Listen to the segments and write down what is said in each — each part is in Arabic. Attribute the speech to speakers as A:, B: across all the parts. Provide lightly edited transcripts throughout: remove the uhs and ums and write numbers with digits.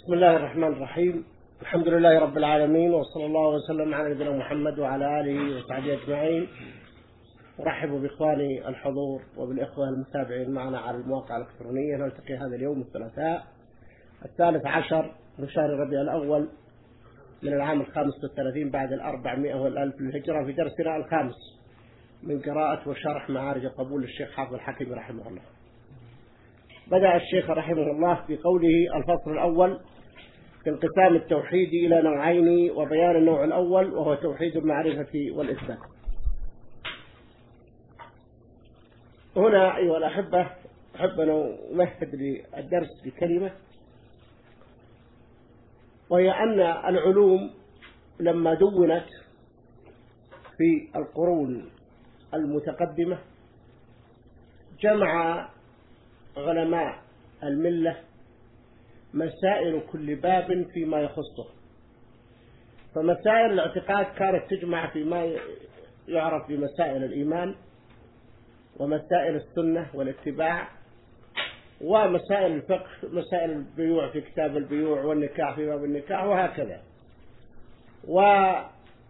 A: بسم الله الرحمن الرحيم. الحمد لله رب العالمين، وصلى الله وسلم على نبينا محمد وعلى آله وصحبه أجمعين. أرحب بإخواني الحضور وبالإخوة المتابعين معنا على المواقع الإلكترونية. نلتقي هذا اليوم الثلاثاء 13 من شهر ربيع الأول من العام 35 بعد 400 والألف للهجرة، في درسنا الخامس من قراءة وشرح معارج قبول للشيخ حافظ الحكيم رحمه الله. بدأ الشيخ رحمه الله في قوله: الفصل الأول في انقسام التوحيد إلى نوعين، وبيان النوع الأول وهو توحيد المعرفة والإثبات. هنا أيها الأحبة أحب أن أمهد للدرس بكلمة، وهي أن العلوم لما دونت في القرون المتقدمة جمع علماء الملة مسائل كل باب فيما يخصه. فمسائل الاعتقاد كانت تجمع فيما يعرف بمسائل الإيمان، ومسائل السنة والاتباع، ومسائل الفقه، مسائل البيوع في كتاب البيوع، والنكاح في باب النكاح، وهكذا. وجرت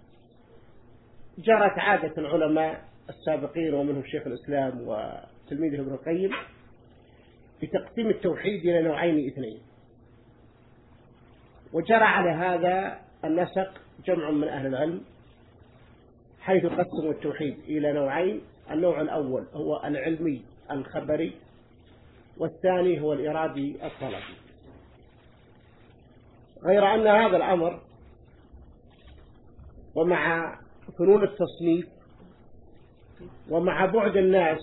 A: عادة العلماء السابقين ومنهم شيخ الإسلام وتلميذه ابن القيم بتقسيم التوحيد إلى نوعين اثنين، وجرى على هذا النسق جمع من أهل العلم حيث قسموا التوحيد إلى نوعين. النوع الأول هو العلمي الخبري، والثاني هو الإرادي الطلبي. غير أن هذا الأمر ومع فنون التصنيف ومع بعد الناس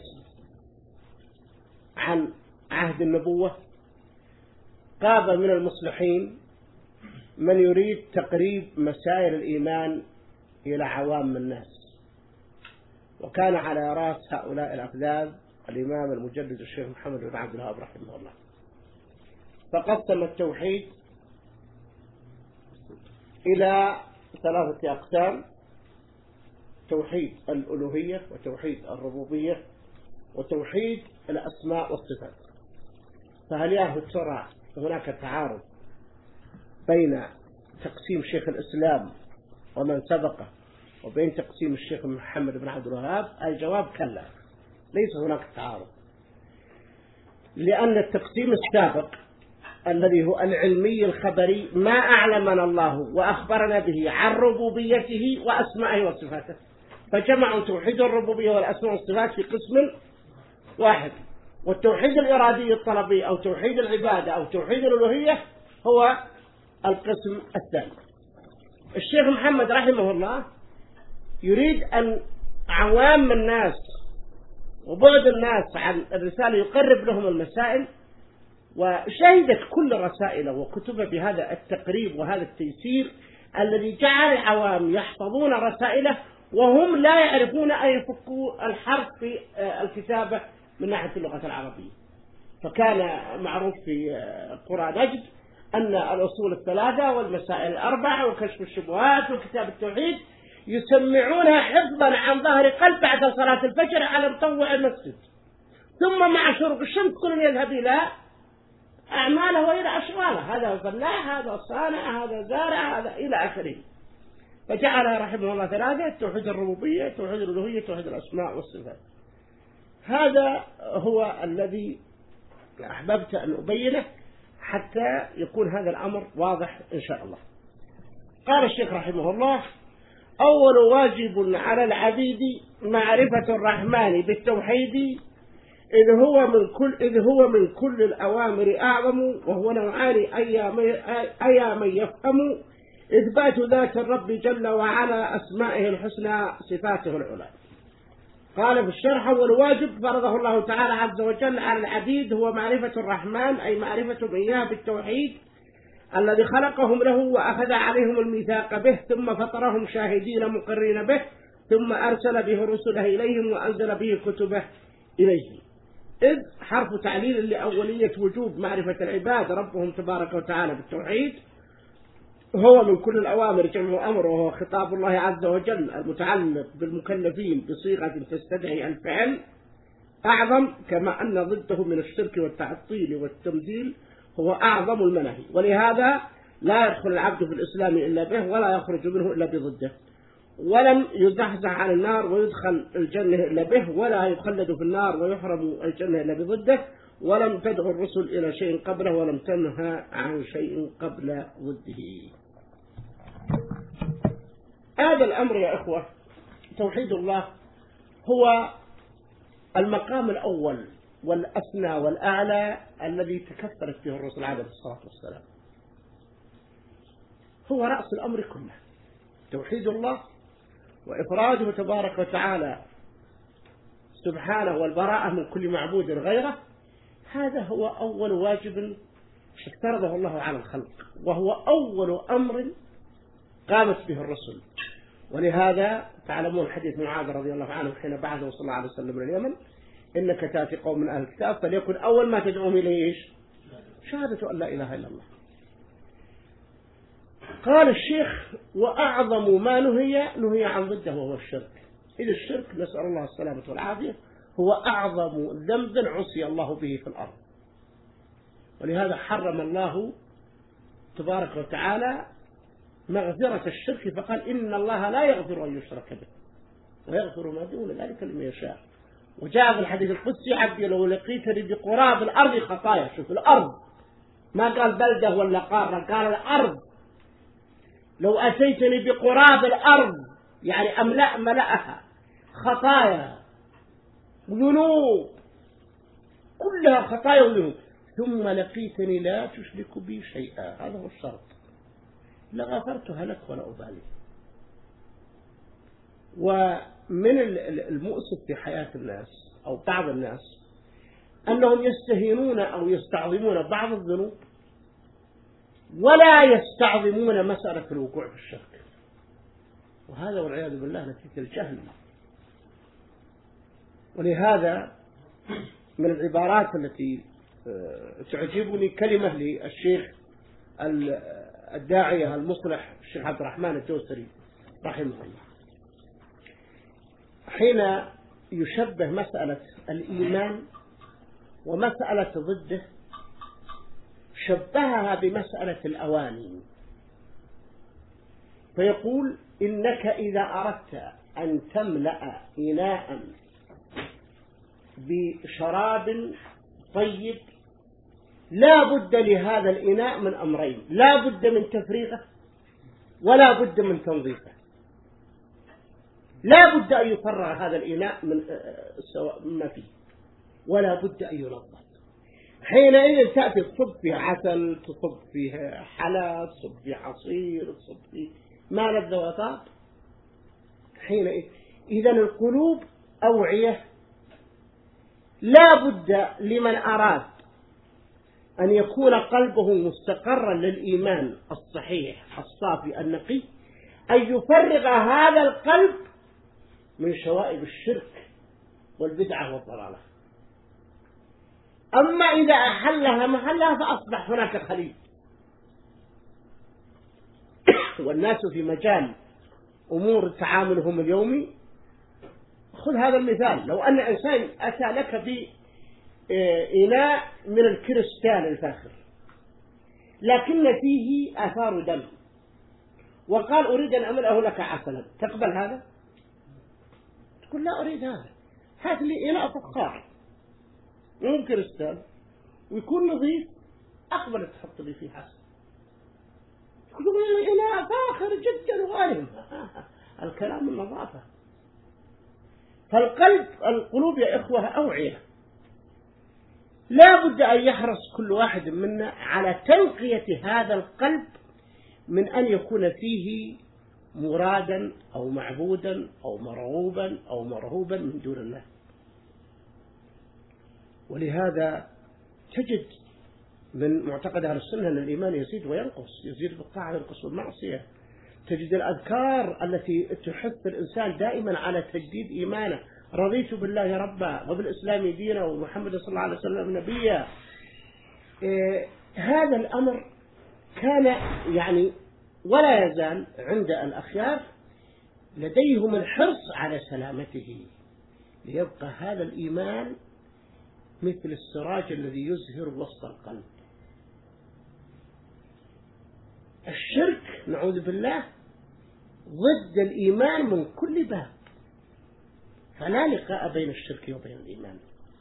A: عن عهد النبوة قام من المصلحين من يريد تقريب مسائل الإيمان إلى عوام الناس، وكان على رأس هؤلاء الأقدام الإمام المجدد الشيخ محمد بن عبد الوهاب رحمه الله. فقسم التوحيد إلى ثلاثة أقسام: توحيد الألوهية، وتوحيد الربوبية، وتوحيد الأسماء والصفات. فهل يا ترى هناك تعارض بين تقسيم شيخ الإسلام ومن سبقه وبين تقسيم الشيخ محمد بن عبد الوهاب؟ الجواب كلا، ليس هناك تعارض، لأن التقسيم السابق الذي هو العلمي الخبري ما أعلمنا الله وأخبرنا به عن ربوبيته وأسمائه وصفاته، فجمعوا توحيد الربوبية والأسماء والصفات في قسم واحد. والتوحيد الإرادي الطلبي أو توحيد العبادة أو توحيد الألوهية هو القسم الثاني. الشيخ محمد رحمه الله يريد أن عوام الناس وبعد الناس عن الرسالة يقرب لهم المسائل، وشهدت كل رسائله وكتبه بهذا التقريب وهذا التيسير الذي جعل العوام يحفظون رسائله وهم لا يعرفون أن يفكوا الحرف في الكتابة من ناحية اللغة العربية. فكان معروف في قرى نجد أن الأصول الثلاثة والمسائل الأربعة وكشف الشبهات وكتاب التوحيد يسمعونها حفظا عن ظهر قلب بعد صلاة الفجر على مطوع المسجد، ثم مع شروق الشمس كل يذهب إلى أعماله وإلى أشغاله، هذا فلاح، هذا صانع، هذا زارع، هذا إلى آخره. فجعل رحمه الله ثلاثة: توحيد الربوبية، توحيد الألوهية، توحيد الأسماء والصفات. هذا هو الذي أحببت أن أبينه حتى يكون هذا الأمر واضح إن شاء الله. قال الشيخ رحمه الله: أول واجب على العبيد معرفة الرحمن بالتوحيد، إذ هو من كل الأوامر أعظم، وهو نوعان أيا من يفهم: إثبات ذات الرب جل وعلا، أسمائه الحسنى، صفاته العلى. قال في الشرح: والواجب فرضه الله تعالى عز وجل على العبيد هو معرفة الرحمن، أي معرفة إياه بالتوحيد الذي خلقهم له وأخذ عليهم الميثاق به، ثم فطرهم شاهدين مقرين به، ثم أرسل به رسله إليهم وأنزل به كتبه إليهم. إذ حرف تعليل لأولية وجوب معرفة العباد ربهم تبارك وتعالى بالتوحيد. هو من كل الأوامر جمع أمر، وهو خطاب الله عز وجل المتعلق بالمكلفين بصيغة تستدعي الفعل أعظم، كما أن ضده من الشرك والتعطيل والتمثيل هو أعظم المناهي، ولهذا لا يدخل العبد في الإسلام إلا به ولا يخرج منه إلا بضده، ولم يزحزح عن النار ويدخل الجنة إلا به، ولا يخلد في النار ويحرم الجنة إلا بضده، ولم تدعو الرسل إلى شيء قبله ولم تنهى عن شيء قبل ضده. هذا الأمر يا إخوة، توحيد الله هو المقام الأول والأسنى والأعلى الذي تكثرت به الرسل عليه الصلاة والسلام، هو رأس الأمر كله. توحيد الله وإفراده تبارك وتعالى سبحانه والبراءة من كل معبود غيره، هذا هو أول واجب افترضه الله على الخلق، وهو أول أمر قامت به الرسل. ولهذا تعلمون حديث معاذ رضي الله عنه حين بعثه صلى الله عليه وسلم من اليمن: إنك تأتي قوم من أهل الكتاب فليكن أول ما تدعوهم إليه إيش؟ شهادة أن لا إله إلا الله. قال الشيخ: وأعظم ما نهي عن ضده وهو الشرك. إذا الشرك نسأل الله السلامة والعافية هو أعظم ذنب عصي الله به في الأرض، ولهذا حرم الله تبارك وتعالى مغفرة الشرك، فقال: إن الله لا يغفر أن يشرك به ويغفر ما دون ذلك لمن يشاء. وجاء في الحديث القدسي: عبدي لو لقيتني بقراب الأرض خطايا. شوف الأرض، ما قال بلدة ولا قارة، قال الأرض. لو أتيتني بقراب الأرض يعني ملأها خطايا ذنوب، كلها خطايا وذنوب، ثم لقيتني لا تشرك بي شيئا، هذا هو الشرط، لغفرتها لك ولا أبالي. ومن المؤسف في حياة الناس أو بعض الناس أنهم يستهينون أو يستعظمون بعض الذنوب ولا يستعظمون مسألة الوقوع في الشرك، وهذا والعياذ بالله نتيجة الجهل. ولهذا من العبارات التي تعجبني كلمة للشيخ الداعية المصلح الشيخ عبد الرحمن الدوسري رحمه الله، حين يشبه مسألة الإيمان ومسألة ضده شبهها بمسألة الأواني، فيقول: إنك إذا أردت أن تملأ إناء بشراب طيب لا بد لهذا الإناء من أمرين: لا بد من تفريغه ولا بد من تنظيفه. لا بد أن يفرغ هذا الإناء من ما فيه، ولا بد أن ينظف. حينئذ تأتي تصب فيها عسل، تصب فيها حلى، تصب فيها عصير، تصب فيه ما لذ وطاب. حينئذ إذن القلوب أوعية، لا بد لمن أراد أن يكون قلبه مستقرا للإيمان الصحيح الصافي النقي أن يفرغ هذا القلب من شوائب الشرك والبدعة والضلالة. أما إذا أحلها محلها فأصبح هناك خليل. والناس في مجال أمور تعاملهم اليومي، خذ هذا المثال: لو أن إنسان أتى لك بإناء من الكريستال الفاخر لكن فيه آثار دم وقال: أريد أن أملأه لك عسلا، تقبل هذا؟ تقول: لا أريد هذا، هات لي إناء فخار من كريستال ويكون نظيف، أقبل تحط لي فيه عسل. تقول: إناء فاخر جدا وغالي. الكلام النظافة. القلوب يا إخوة أوعية، لا بد أن يحرص كل واحد منا على تنقية هذا القلب من أن يكون فيه مرادا أو معبودا أو مرغوبا أو مرهوبا من دون الله. ولهذا تجد من معتقد أهل السنة أن الإيمان يزيد وينقص، يزيد بالطاعة وينقص بالمعصية. تجد الأذكار التي تحث الإنسان دائما على تجديد إيمانه: رضيت بالله ربا وبالإسلام دينا ومحمد صلى الله عليه وسلم نبيا. هذا الأمر كان يعني ولا يزال عند الأخيار لديهم الحرص على سلامته، ليبقى هذا الإيمان مثل السراج الذي يزهر وسط القلب، الشرك نعوذ بالله ضد الإيمان من كل باب، فلا لقاء بين الشرك وبين الإيمان.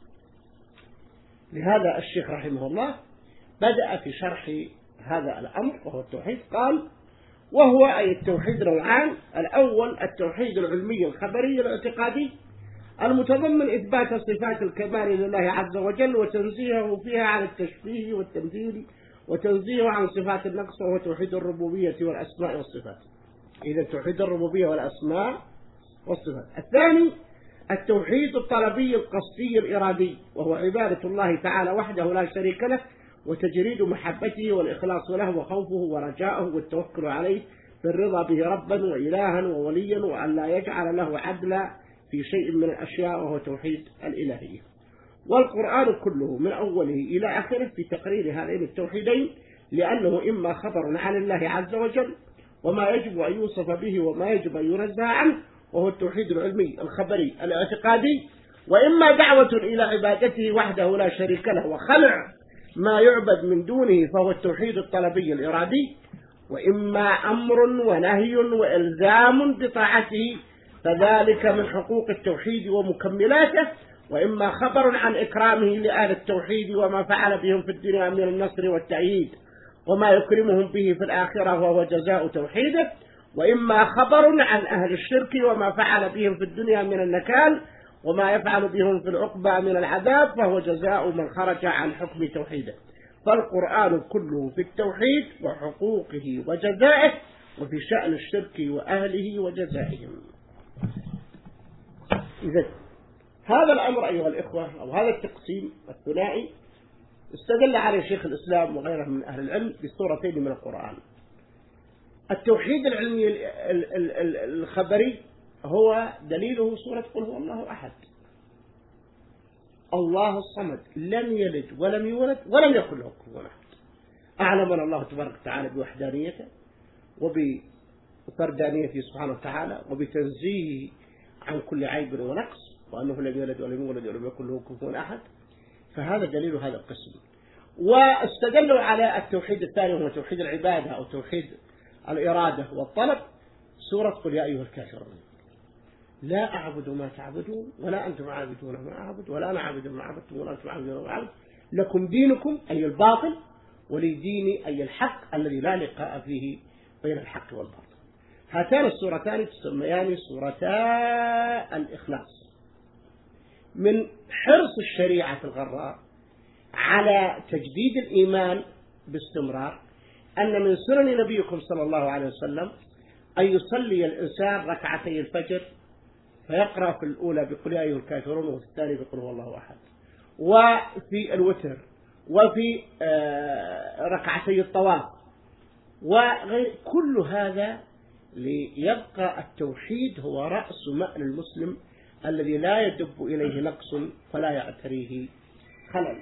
A: لهذا الشيخ رحمه الله بدأ في شرح هذا الأمر وهو التوحيد، قال: وهو أي التوحيد نوعان: الأول التوحيد العلمي الخبري الاعتقادي المتضمن إثبات صفات الكمال لله عز وجل وتنزيهه فيها عن التشبيه والتمثيل وتنزيهه عن صفات النقص، وهو توحيد الربوبية والأسماء والصفات. إذا توحيد الربوبية والأسماء والصفات. الثاني التوحيد الطلبي القصدي الإرادي، وهو عبادة الله تعالى وحده لا شريك له وتجريد محبته والإخلاص له وخوفه ورجاؤه والتوكل عليه بالرضا به ربا وإلها ووليا، وأن لا يجعل له عدلا في شيء من الأشياء، وهو توحيد الإلهية. والقرآن كله من أوله إلى آخره في تقرير هذين التوحيدين، لأنه إما خبر عن الله عز وجل وما يجب أن يوصف به وما يجب أن ينزه عنه، وهو التوحيد العلمي الخبري الاعتقادي، وإما دعوة إلى عبادته وحده لا شريك له وخلع ما يعبد من دونه، فهو التوحيد الطلبي الإرادي، وإما أمر ونهي وإلزام بطاعته، فذلك من حقوق التوحيد ومكملاته، وإما خبر عن إكرامه لأهل التوحيد وما فعل بهم في الدنيا من النصر والتأييد وما يكرمهم به في الآخرة وهو جزاء توحيده، وإما خبر عن أهل الشرك وما فعل بهم في الدنيا من النكال وما يفعل بهم في العقبى من العذاب، فهو جزاء من خرج عن حكم توحيده. فالقرآن كله في التوحيد وحقوقه وجزائه، وفي شأن الشرك وأهله وجزائهم. إذن هذا الأمر أيها الإخوة، أو هذا التقسيم الثنائي، استدل عليه شيخ الإسلام وغيره من أهل العلم بسورتين من القرآن. التوحيد العلمي الخبري هو دليله سورة قل هو الله أحد، الله الصمد، لم يلد ولم يولد ولم يكن له كفوا أحد. أعلمنا الله تبارك وتعالى بوحدانيته وبفردانيته سبحانه وتعالى وبتنزيهه عن كل عيب ونقص، وأنه لم يلد ولم يولد ولم يكن له كفوا أحد. فهذا دليل هذا القسم. واستدلوا على التوحيد الثاني وهو توحيد العبادة أو توحيد الإرادة والطلب سورة قل يا أيها الكافرون لا أعبد ما تعبدون ولا أنتم عابدون ما أعبد ولا أنا عابد ما عبدتم ولا أنتم عابدون ما أعبد لكم دينكم أي الباطل ولي ديني أي الحق الذي لا لقاء فيه بين الحق والباطل. هاتان السورتان تسميان سورتا الإخلاص، من حرص الشريعة الغراء على تجديد الإيمان باستمرار أن من سنن نبيكم صلى الله عليه وسلم أن يصلي الإنسان ركعتي الفجر فيقرأ في الأولى بقل يا أيها الكافرون وفي الثانية بقل هو الله أحد، وفي الوتر، وفي ركعتي الطواف، وغير كل هذا ليبقى التوحيد هو رأس مأل المسلم الذي لا يدب إليه نقص فلا يعتريه خلل.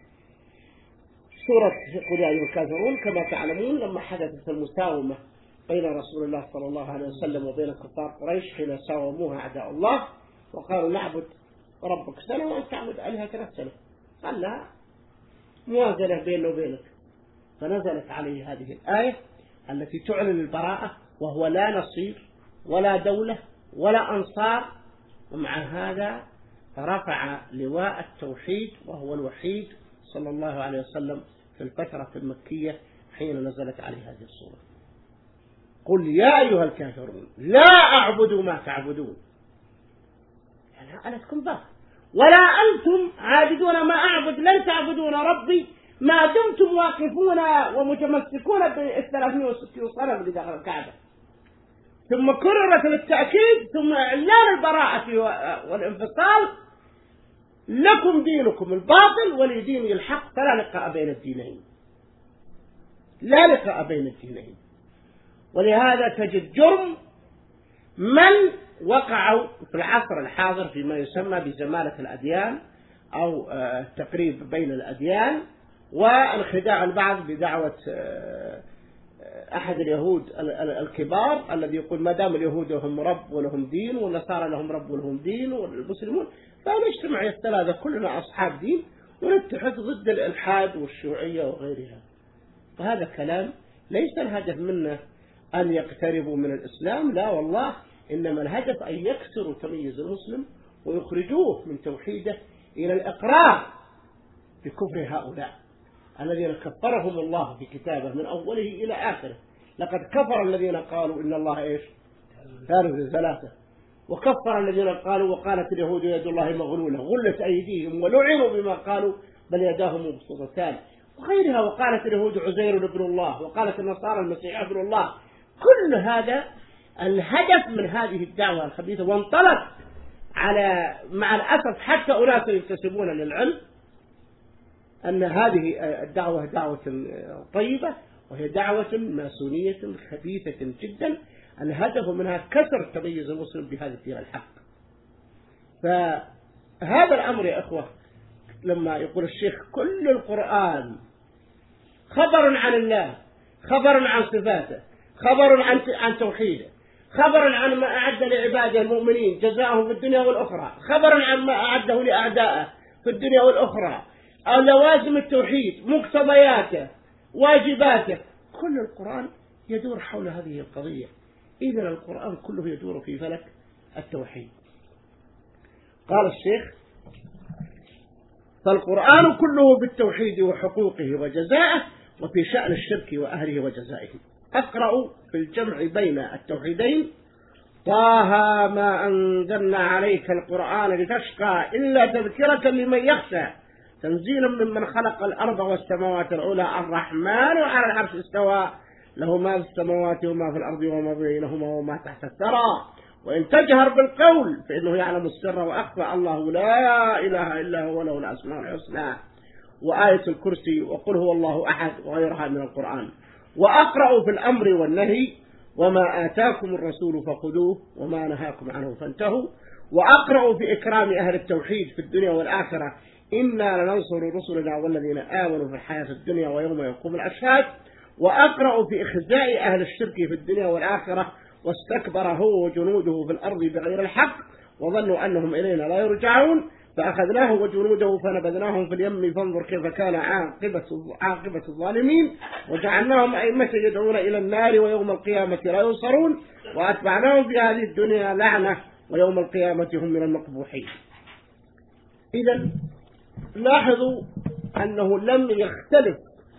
A: سورة قل يا أيها الكافرون كما تعلمون لما حدثت المساومة بين رسول الله صلى الله عليه وسلم وبين كفار قريش حين ساوموها أعداء الله وقالوا نعبد ربك سنة وأنت تعبد آلهة 3 سنة، قال لا موازنة بيننا وبينك، فنزلت عليه هذه الآية التي تعلن البراءة، وهو لا نصير ولا دولة ولا أنصار، ومع هذا رفع لواء التوحيد وهو الوحيد صلى الله عليه وسلم في الفترة المكية حين نزلت عليه هذه الصورة. قل يا أيها الكافرون لا أعبد ما تعبدون، يعني أنا أتكم بقى ولا أنتم عابدون ما أعبد، لن تعبدون ربي ما دمتم واقفون ومتمسكون ب360 صنم اللي داخل الكعبة. ثم كررت للتأكيد ثم إعلان البراءة والانفصال، لكم دينكم الباطل ولي ديني الحق، فلا لقاء بين الدينين، لا لقاء بين الدينين. ولهذا تجد جرم من وقعوا في العصر الحاضر فيما يسمى بزمالة الأديان أو التقريب بين الأديان وانخداع البعض بدعوة أحد اليهود الكبار الذي يقول ما دام اليهود لهم رب ولهم دين والنصارى لهم رب ولهم دين والمسلمون فنجتمع الثلاثة كلنا أصحاب دين ونتحد ضد الإلحاد والشيوعية وغيرها. فهذا كلام ليس الهدف منا أن يقتربوا من الإسلام، لا والله، إنما الهدف أن يكسروا تمييز المسلم ويخرجوه من توحيده إلى الإقرار بكفر هؤلاء الذين كفرهم الله في كتابه من أوله إلى آخره. لقد كفر الذين قالوا إن الله إيش ثالث ثلاثة، وكفر الذين قالوا وقالت اليهود يد الله مغلولة غلت أيديهم ولعنوا بما قالوا بل يداه مبسوطتان وغيرها، وقالت اليهود عزير ابن الله، وقالت النصارى المسيح ابن الله. كل هذا الهدف من هذه الدعوة الخبيثة، وانطلق على مع الأسف حتى أناس ينتسبون للعلم أن هذه الدعوة دعوة طيبة، وهي دعوة ماسونية خبيثة جدا، الهدف منها كسر تميز المسلم بهذا الدين الحق. فهذا الأمر يا أخوة، لما يقول الشيخ كل القرآن خبر عن الله، خبر عن صفاته، خبر عن توحيده، خبر عن ما أعد لعباده المؤمنين جزاءهم في الدنيا والأخرى، خبر عن ما أعده لأعدائه في الدنيا والأخرى، لوازم التوحيد، مقتضياته، واجباته، كل القرآن يدور حول هذه القضية. إذن القرآن كله يدور في فلك التوحيد. قال الشيخ فالقرآن كله بالتوحيد وحقوقه وجزائه، وفي شأن الشرك وأهله وجزائه. أقرأ في الجمع بين التوحيدين: طه ما أنزلنا عليك القرآن لتشقى إلا تذكرة لمن يخشى تنزيلا ممن خلق الأرض والسماوات العلى الرحمن على العرش استوى له ما في السماوات وما في الأرض وما بينهما وما تحت الثرى وإن تجهر بالقول فإنه يعلم السر وأخفى الله لا إله إلا هو له الأسماء الحسنى، وآية الكرسي، وقل هو الله أحد، وغيرها من القرآن. وأقرأ في الأمر والنهي: وما آتاكم الرسول فخذوه وما نهاكم عنه فانتهوا. وأقرأ في إكرام أهل التوحيد في الدنيا والآخرة: إنا لننصر رسلنا والذين آمنوا في الحياة الدنيا ويوم يقوم الأشهاد. وأقرأ في إخزاء أهل الشرك في الدنيا والآخرة: واستكبر هو وجنوده في الأرض بغير الحق وظنوا أنهم إلينا لا يرجعون فأخذناه وجنوده فنبذناهم في اليم فانظر كيف كان عاقبة الظالمين وجعلناهم أئمة يدعون إلى النار ويوم القيامة لا ينصرون وأتبعناهم في هذه الدنيا لعنة ويوم القيامة هم من المقبوحين. إذن لاحظوا أنه لم يختلف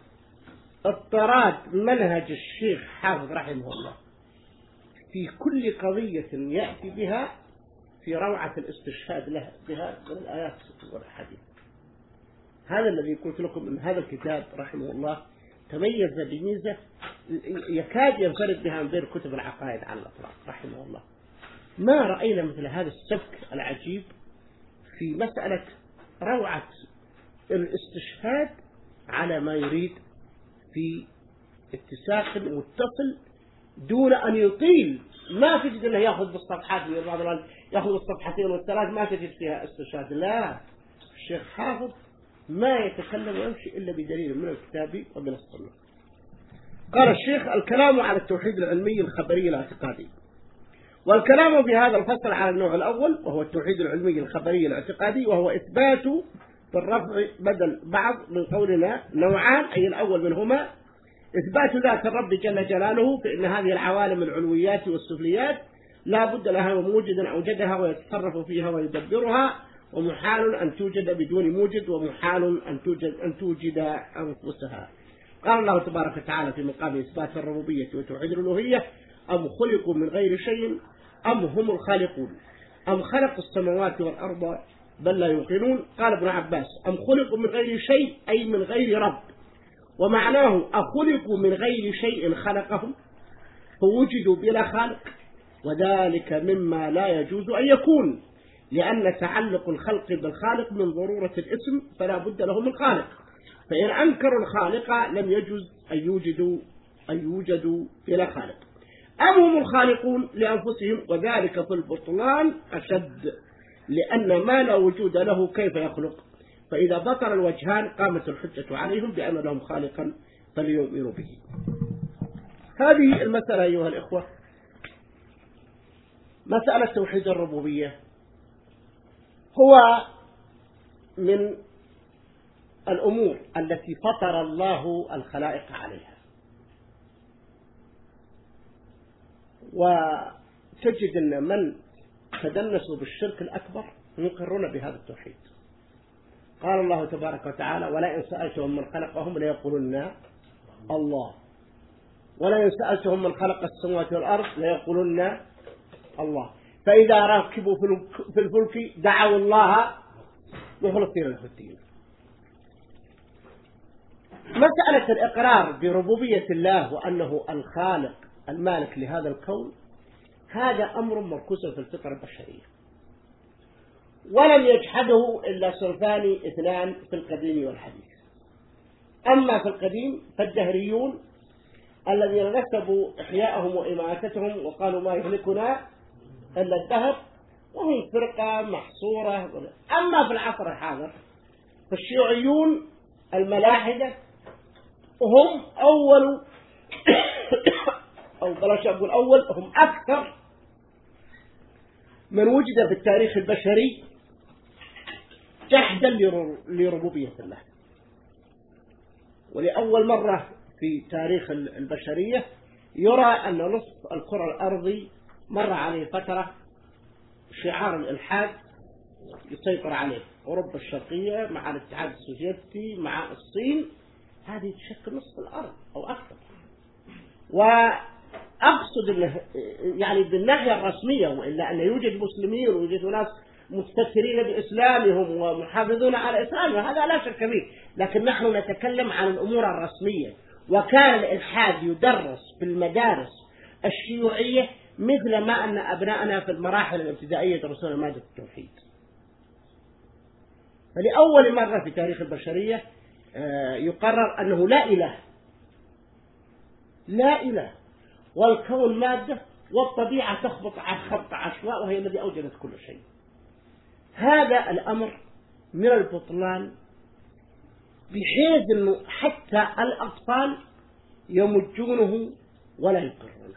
A: اضطراد منهج الشيخ حافظ رحمه الله في كل قضية يأتي بها في روعة الاستشهاد له بها من الآيات والحديث. هذا الذي قلت لكم أن هذا الكتاب رحمه الله تميز بميزة يكاد ينفرد بها من بين كتب العقائد على الأطلاق رحمه الله. ما رأينا مثل هذا السبك العجيب في مسألة روعة الاستشهاد على ما يريد في اتساق متصل دون أن يطيل. ما تجد أنه يأخذ بالصفحات، يأخذ الصفحتين والثلاث ما تجد فيها استشهاد. لا، الشيخ حافظ ما يتكلم ويمشي إلا بدليل من الكتاب ومن السنة. قال الشيخ: الكلام على التوحيد العلمي الخبري الاعتقادي. والكلام في هذا الفصل على النوع الأول وهو التوحيد العلمي الخبري الاعتقادي، وهو إثبات بالرفع بدل بعض من قولنا نوعان، أي الأول منهما إثبات ذات الرب جل جلاله، فإن هذه العوالم العلويات والسفليات لا بد لها وموجد أوجدها ويتصرف فيها ويدبرها، ومحال أن توجد بدون موجد، ومحال أن توجد أنفسها. قال الله تبارك وتعالى في مقام إثبات الربوبية وتوحيد الألوهية: أم خلقوا من غير شيء أم هم الخالقون أم خلقوا السماوات والأرض بل لا يوقنون. قال ابن عباس: أم خلقوا من غير شيء أي من غير رب، ومعناه أخلقوا من غير شيء خلقهم فوجدوا بلا خالق، وذلك مما لا يجوز أن يكون، لأن تعلق الخلق بالخالق من ضرورة الاسم فلا بد له من خالق، فإن أنكروا الخالق لم يجوز أن يوجدوا بلا خالق. أم هم الخالقون لأنفسهم، وذلك في البطلان أشد، لأن ما لا وجود له كيف يخلق؟ فإذا بطل الوجهان قامت الحجة عليهم بأن لهم خالقا فليؤمنوا به. هذه المسألة أيها الإخوة مسألة توحيد الربوبية هو من الأمور التي فطر الله الخلائق عليها، وتجد أن من تدنسوا بالشرك الأكبر يقرون بهذا التوحيد. قال الله تبارك وتعالى: ولئن سألتهم من خلقهم ليقولن الله، ولئن سألتهم من خلق السماوات والأرض ليقولن الله. فإذا ركبوا في الفلك دعوا الله مخلصين له الدين. مسألة الإقرار بربوبية الله وأنه الخالق المالك لهذا الكون، هذا أمر مركوز في الفطرة البشرية، ولم يجحده إلا صنفان اثنان في القديم والحديث. أما في القديم فالدهريون الذين نسبوا إحياءهم وإماتتهم وقالوا ما يهلكنا إلا الدهر، وهم فرقة محصورة. أما في العصر الحاضر فالشيوعيون الملاحدة هم أول أو بلاش أقول أول، هم أكثر من وجد في التاريخ البشري جحدا لربوبية الله. ولأول مرة في تاريخ البشرية يرى أن نصف الكرة الأرضي مر عليه فترة شعار الإلحاد يسيطر عليه، أوروبا الشرقية مع الاتحاد السوفيتي مع الصين، هذه تشكل نصف الأرض أو أكثر. وأقصد أنه يعني بالناحية الرسمية، وإلا أن يوجد مسلمين ويوجد ناس مستترين بإسلامهم ومحافظون على إسلامهم، هذا لا شك فيه، لكن نحن نتكلم عن الأمور الرسمية. وكان الإلحاد يدرس في المدارس الشيوعية مثل ما أن أبنائنا في المراحل الابتدائية يدرسون مادة التوحيد. فلأول مرة في تاريخ البشرية يقرر أنه لا إله، لا إله، والكون مادة، والطبيعة تخبط على خط عشواء وهي الذي أوجدت كل شيء. هذا الأمر من البطلان بحيث أنه حتى الأطفال يمجونه ولا يقرونه.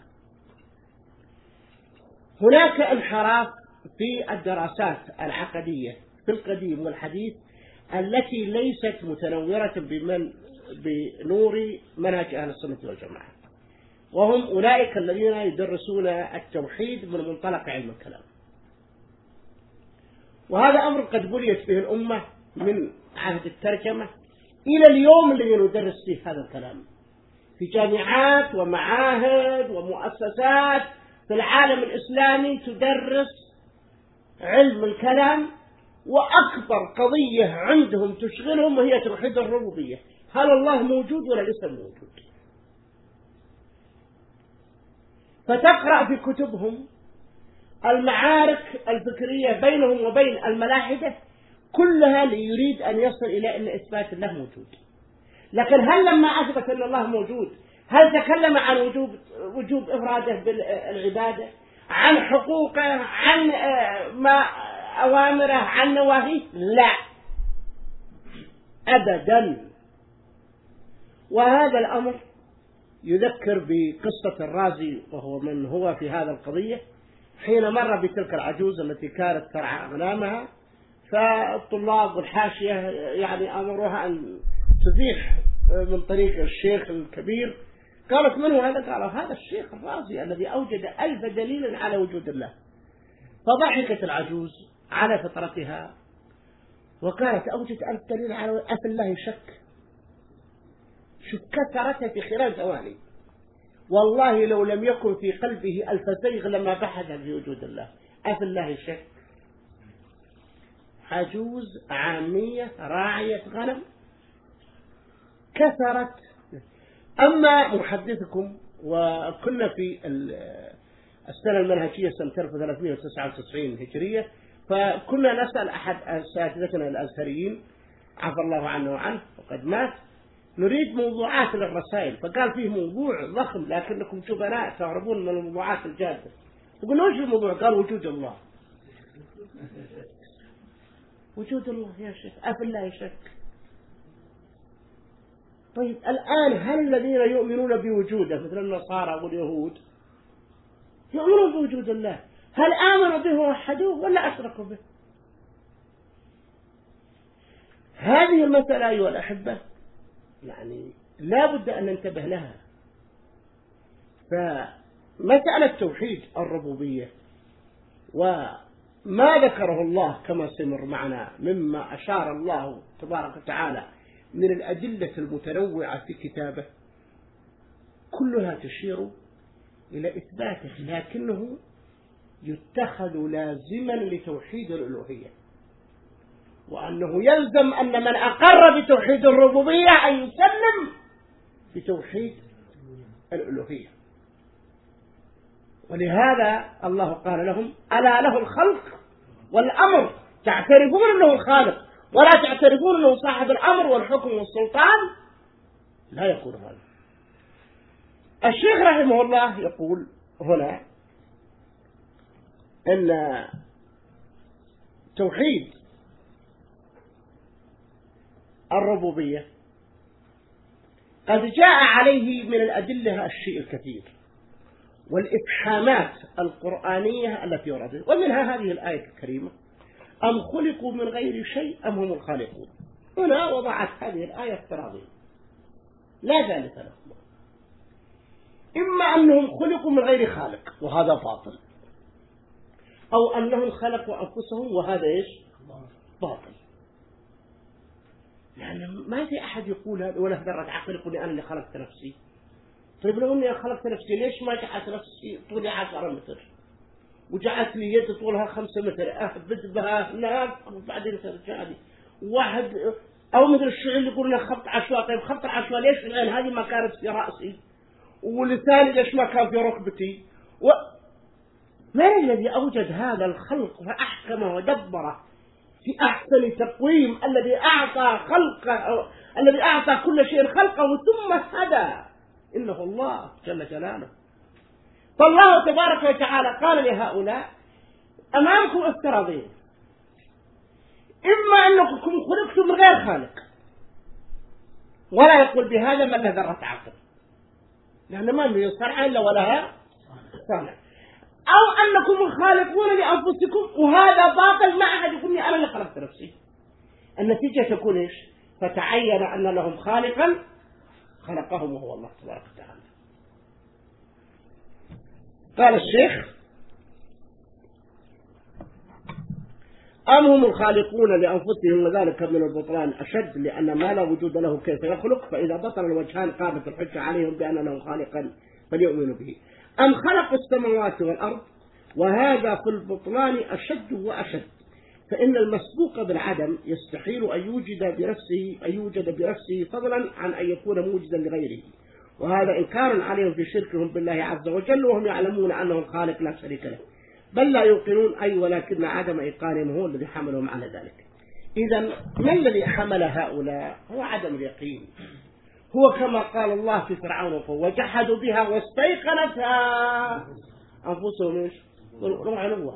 A: هناك انحراف في الدراسات العقدية في القديم والحديث التي ليست متنورة بنور منهج أهل السنة والجماعة، وهم أولئك الذين يدرسون التوحيد من منطلق علم الكلام. وهذا أمر قد بليت به الأمة من عهد الترجمة إلى اليوم الذي ندرس فيه هذا الكلام في جامعات ومعاهد ومؤسسات في العالم الإسلامي تدرس علم الكلام، وأكبر قضية عندهم تشغلهم وهي توحيد الربوبية. هل الله موجود ولا ليس موجود؟ فتقرأ في كتبهم المعارك الفكرية بينهم وبين الملاحدة كلها ليريد أن يصل إلى أن إثبات الله موجود. لكن هل لما أثبت أن الله موجود هل تكلم عن وجوب إفراده بالعبادة، عن حقوقه، عن ما أوامره، عن نواهيه؟ لا أبدا. وهذا الأمر يذكر بقصة الرازي، وهو من هو في هذا القضية، حين مر بتلك العجوز التي كانت ترعى أغنامها، فالطلاب والحاشية يعني أمروها أن تزيح من طريق الشيخ الكبير. قالت: من هو هذا؟ قالوا: هذا الشيخ الرازي الذي أوجد 1000 دليل على وجود الله. فضحكت العجوز على فطرتها وقالت: أوجد 1000 دليل على أف الله شك. شو كثرتها في خلال ثواني. والله لو لم يكن في قلبه 1000 زيغ لما بحث في وجود الله. أف الله شك. عجوز عامية راعية غنم كثرت. أما محدثكم، وكنا في السنة المنهجية سنة 1399 هجرية، فكنا نسأل أحد أساتذتنا الأزهريين عفى الله عنه وعنه وقد مات، نريد موضوعات للرسائل، فقال فيه موضوع ضخم لكنكم جبناء تهربون من الموضوعات الجادة. فقلنا: وش الموضوع؟ قال: وجود الله. وجود الله يا شيخ، أفي الله شك. طيب الآن هل الذين يؤمنون بوجوده مثل النصارى واليهود يؤمنون بوجود الله، هل آمنوا به ووحدوه ولا أشركوا به؟ هذه المسألة أيها الأحبة يعني لا بد أن ننتبه لها. مسألة توحيد الربوبية وما ذكره الله كما سمر معنا مما أشار الله تبارك وتعالى من الأدلة المتنوعة في كتابه كلها تشير إلى إثباته، لكنه يتخذ لازما لتوحيد الألوهية، وأنه يلزم أن من أقر بتوحيد الربوبية أن يسلم بتوحيد الألوهية. ولهذا الله قال لهم: ألا له الخلق والأمر، تعترفون أنه الخالق ولا تعترفون أنه صاحب الأمر والحكم والسلطان؟ لا يقول هذا. الشيخ رحمه الله يقول هنا أن توحيد الربوبية قد جاء عليه من الأدلة الشيء الكثير والإفحامات القرآنية التي وردت، ومنها هذه الآية الكريمة: أم خلقوا من غير شيء أم هم الخالقون. هنا وضعت هذه الآية افتراضية لا ثالث لهم، إما أنهم خلقوا من غير خالق وهذا باطل، أو أنهم خلقوا أنفسهم وهذا إيش؟ باطل. يعني ما في أحد يقول هذا ولا ذرة عقل يقول أنا اللي خلقت نفسي. طيب لو أني خلقت نفسي ليش ما جعلت نفسي طولي 10 متر وجعلت لي يد طولها 5 متر أهبد بها هناك وبعدين ترجع لي واحد، أو مثل الشعر اللي يقول لنا خبط عشواء. طيب خبط العشواء ليش الآن هذه ما كانت في رأسي ولساني ليش ما كان في ركبتي؟ من الذي أوجد هذا الخلق فأحكمه ودبره في أحسن تقويم، الذي أعطى خلقه، الذي أعطى كل شيء خلقه ثم هدى؟ إنه الله جل جلاله. فالله تبارك وتعالى قال لهؤلاء: أمامكم افتراضين، إما أنكم خلقتم من غير خالق، ولا يقول بهذا من له ذرة عقل، لأن ما من صنع إلا ولها صنع، أو أنكم الخالقون لأنفسكم وهذا باطل، ما أحد يقول أنا اللي خلقت نفسي. النتيجة تكون إيش؟ فتعين أن لهم خالقا خلقهم وهو الله تبارك وتعالى. قال الشيخ: أم هم الخالقون لأنفسهم وذلك من البطلان أشد، لأن ما لا وجود له كيف يخلق، فإذا بطل الوجهان قامت الحجة عليهم بأن له خالقا فليؤمنوا به. أم خلقوا السماوات والأرض، وهذا في البطلان أشد وأشد، فإن المسبوق بالعدم يستحيل أن يوجد برفسه فضلا عن أن يكون موجدا لغيره، وهذا إنكار عليهم في شركهم بالله عز وجل، وهم يعلمون أنه الخالق لا شريك له، بل لا يوقنون ولكن عدم إيقانهم هو الذي حملهم على ذلك. إذا ما الذي حمل هؤلاء؟ هو عدم اليقين. هو كما قال الله في فرعون: وجحدوا بها واستيقنتها أنفسهم إيش؟ علوا.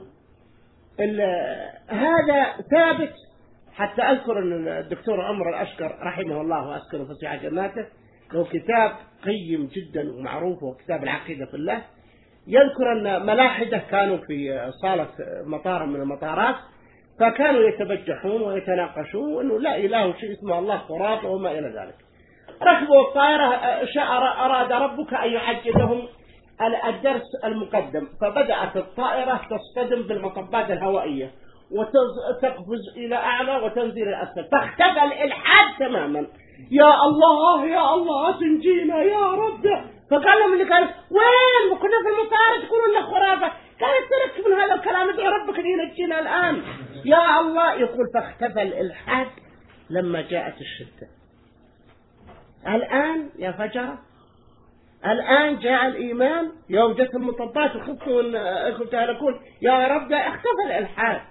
A: هذا ثابت. حتى أذكر أن الدكتور عمر الأشكر رحمه الله وأذكره في سعة جناته له كتاب قيم جدا ومعروف، وكتاب العقيدة في الله، يذكر أن ملاحدة كانوا في صالة مطار من المطارات، فكانوا يتبجحون ويتناقشون أنه لا إله شيء اسمه الله خرافة وما إلى ذلك. ركبوا الطائرة، أراد ربك أن يعجلهم الدرس المقدم، فبدأت الطائرة تصطدم بالمطبات الهوائية وتقفز إلى أعلى وتنزل إلى أسفل، فاختفى الإلحاد تماما. يا الله يا الله تنجينا يا رب. فقال لهم اللي كان: وين كنا في المطار تقولون لنا خرافة؟ كانت ترك من هذا الكلام، ادعو ربك أن ينجينا الآن يا الله. يقول: فاختفى الإلحاد لما جاءت الشدة. الآن يا فجرة، الآن جاء الإيمان، يوم جت المطبات وخفتوا أنكم تهلكون يا رب، اختفى الإلحاد.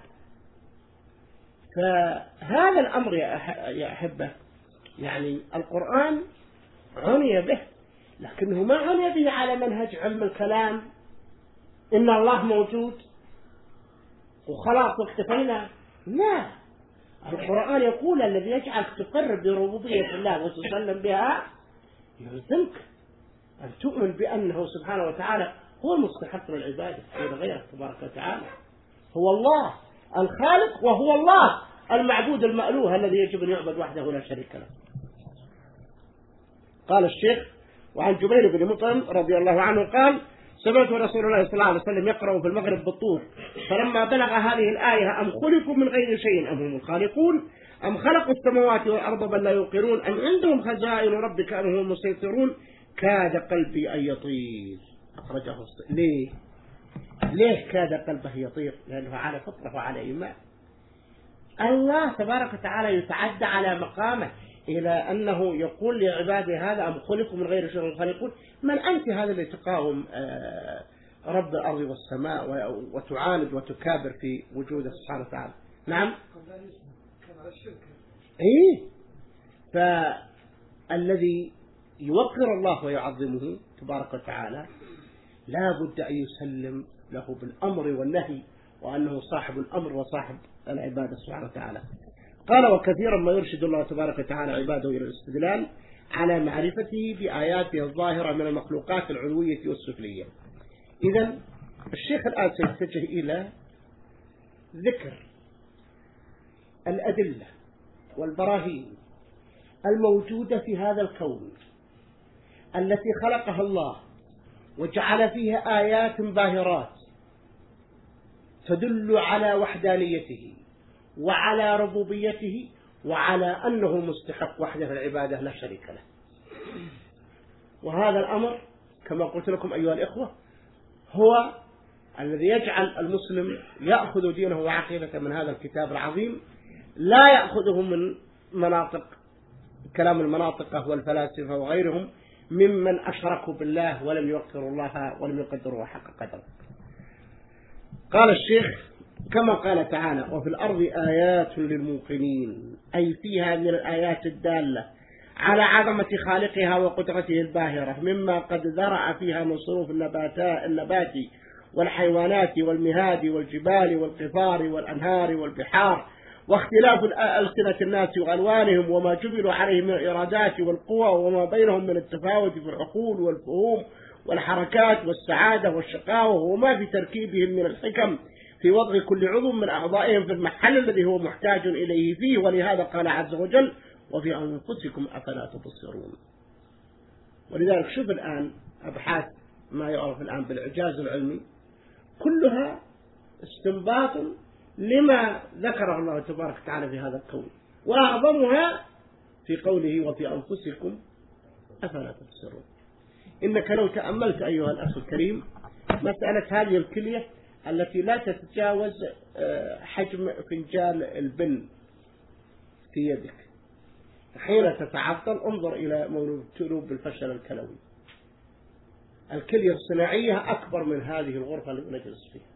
A: فهذا الأمر يا أحبة، يعني القرآن عني به، لكنه ما عني به على منهج علم الكلام إن الله موجود وخلاص واكتفينا. لا، القرآن يقول: الذي يجعلك تقر بربوبية الله وتسلم بها يلزمك أن تؤمن بأنه سبحانه وتعالى هو المستحق للعبادة غير غيره تبارك وتعالى. هو الله الخالق، وهو الله المعبود المألوه الذي يجب أن يعبد وحده لا شريك له. قال الشيخ: وعن جبير بن مطعم رضي الله عنه قال: سمعت رسول الله صلى الله عليه وسلم يقرأ في المغرب بالطور، فلما بلغ هذه الآية أم خلقوا من غير شيء أم هم الخالقون أم خلقوا السماوات والأرض بل لا يوقنون أم عندهم خزائن ربك أم هم المسيطرون كاد قلبي أن يطير. أخرجه ليه كاد قلبه يطير؟ لأنه على فطرة وعلى إيمان. الله تبارك وتعالى يتعدى على مقامه إلى أنه يقول لعباده هذا أم خلقوا من غير شيء خالقون. من أنت هذا اللي تقاوم رب الأرض والسماء وتعاند وتكابر في وجوده سبحانه وتعالى؟ نعم. إيه، فالذي يوقر الله ويعظمه تبارك وتعالى لا بد أن يسلم له بالأمر والنهي، وأنه صاحب الأمر وصاحب العبادة سبحانه وتعالى. قال وكثيرا ما يرشد الله تبارك وتعالى عباده إلى الاستدلال على معرفته بآياته الظاهرة من المخلوقات العلوية والسفلية. إذن الشيخ الآن سيتجه إلى ذكر الأدلة والبراهين الموجودة في هذا الكون التي خلقها الله وجعل فيها آيات باهرات تدل على وحدانيته وعلى ربوبيته وعلى أنه مستحق وحده العبادة لا شريك له. وهذا الأمر كما قلت لكم أيها الإخوة هو الذي يجعل المسلم يأخذ دينه وعقيدته من هذا الكتاب العظيم، لا يأخذه من مناطق كلام المناطقة والفلاسفة وغيرهم ممن أشركوا بالله ولم يوقروا الله ولم يقدروا حق قدره. قال الشيخ كما قال تعالى وفي الأرض آيات للموقنين، أي فيها من الآيات الدالة على عظمة خالقها وقدرته الباهرة مما قد ذرأ فيها من صنوف النبات والحيوانات والمهاد والجبال والقفار والأنهار والبحار، واختلاف ألسنة الناس وألوانهم وما جبلوا عليه من الإرادات والقوى وما بينهم من التفاوت في العقول والفهوم والحركات والسعادة والشقاوة وما في تركيبهم من الحكم في وضع كل عضو من أعضائهم في المحل الذي هو محتاج إليه فيه. ولهذا قال عز وجل وفي أنفسكم أفلا تبصرون. ولذلك شوف الآن أبحاث ما يعرف الآن بالإعجاز العلمي كلها استنباط لما ذكره الله تبارك وتعالى في هذا الكون، وأعظمها في قوله وفي أنفسكم أفلا تبصرون. إنك لو تأملت أيها الأخ الكريم مسألة هذه الكلية التي لا تتجاوز حجم فنجان البن في يدك، حين تتعطل انظر إلى مولود بالفشل الكلوي. الكلية الصناعية أكبر من هذه الغرفة اللي نجلس فيها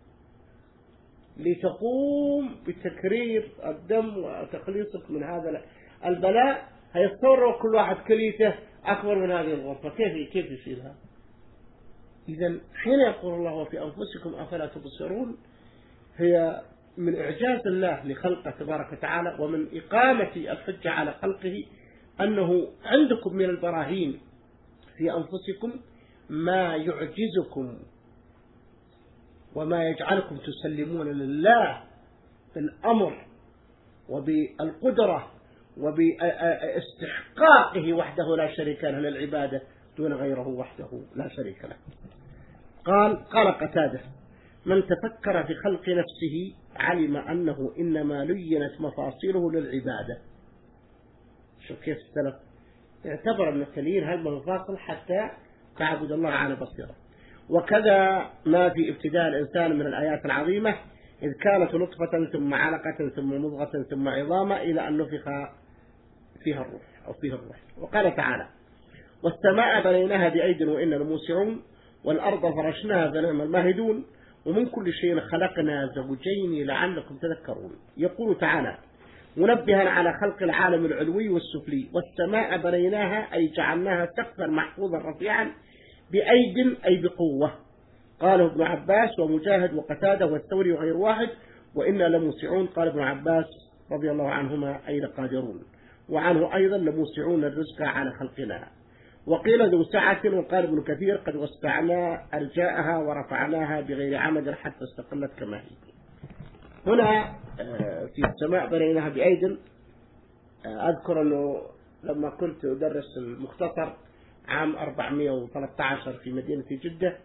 A: لتقوم بتكرير الدم وتخليصك من هذا البلاء. هيتصور كل واحد كليته أكبر من هذه الغرفة، كيف يشيلها؟ إذن حين يقول الله وفي أنفسكم أفلا تبصرون هي من إعجاز الله لخلقه تبارك وتعالى ومن إقامة الحجة على خلقه أنه عندكم من البراهين في أنفسكم ما يعجزكم وما يجعلكم تسلمون لله بالأمر وبالقدرة وباستحقاقه وحده لا شريك له للعبادة دون غيره وحده لا شريك له. قال قتادة من تفكر في خلق نفسه علم أنه إنما لينت مفاصله للعبادة. شوف كيف السلف اعتبر أن التليين هذه المفاصل حتى تعبد الله على بصيرة. وكذا ما في ابتداء الإنسان من الآيات العظيمة إذ كانت نطفة ثم علقة ثم مضغة ثم عظامة إلى أن نفخ فيها الروح أو فيه الروح. وقال تعالى والسماء بنيناها بأيد وإنا لموسعون والأرض فرشناها فنعم الماهدون ومن كل شيء خلقنا زوجين لعلكم تذكرون. يقول تعالى منبها على خلق العالم العلوي والسفلي والسماء بنيناها أي جعلناها سقفا محفوظا رفيعا بأيد أي بقوة. قاله ابن عباس ومجاهد وقتادة والثوري وغير واحد وإنا لموسعون. قال ابن عباس رضي الله عنهما أي لقادرون. وعنه أيضا لموسعون الرزق على خلقنا. وقيل ذو سعة. وقال ابن كثير قد وسعنا أرجاءها ورفعناها بغير عمد حتى استقلت كما هي. هنا في السماء بنيناها بأيد. أذكر أنه لما كنت أدرس المختصر عام 413 في مدينة جدة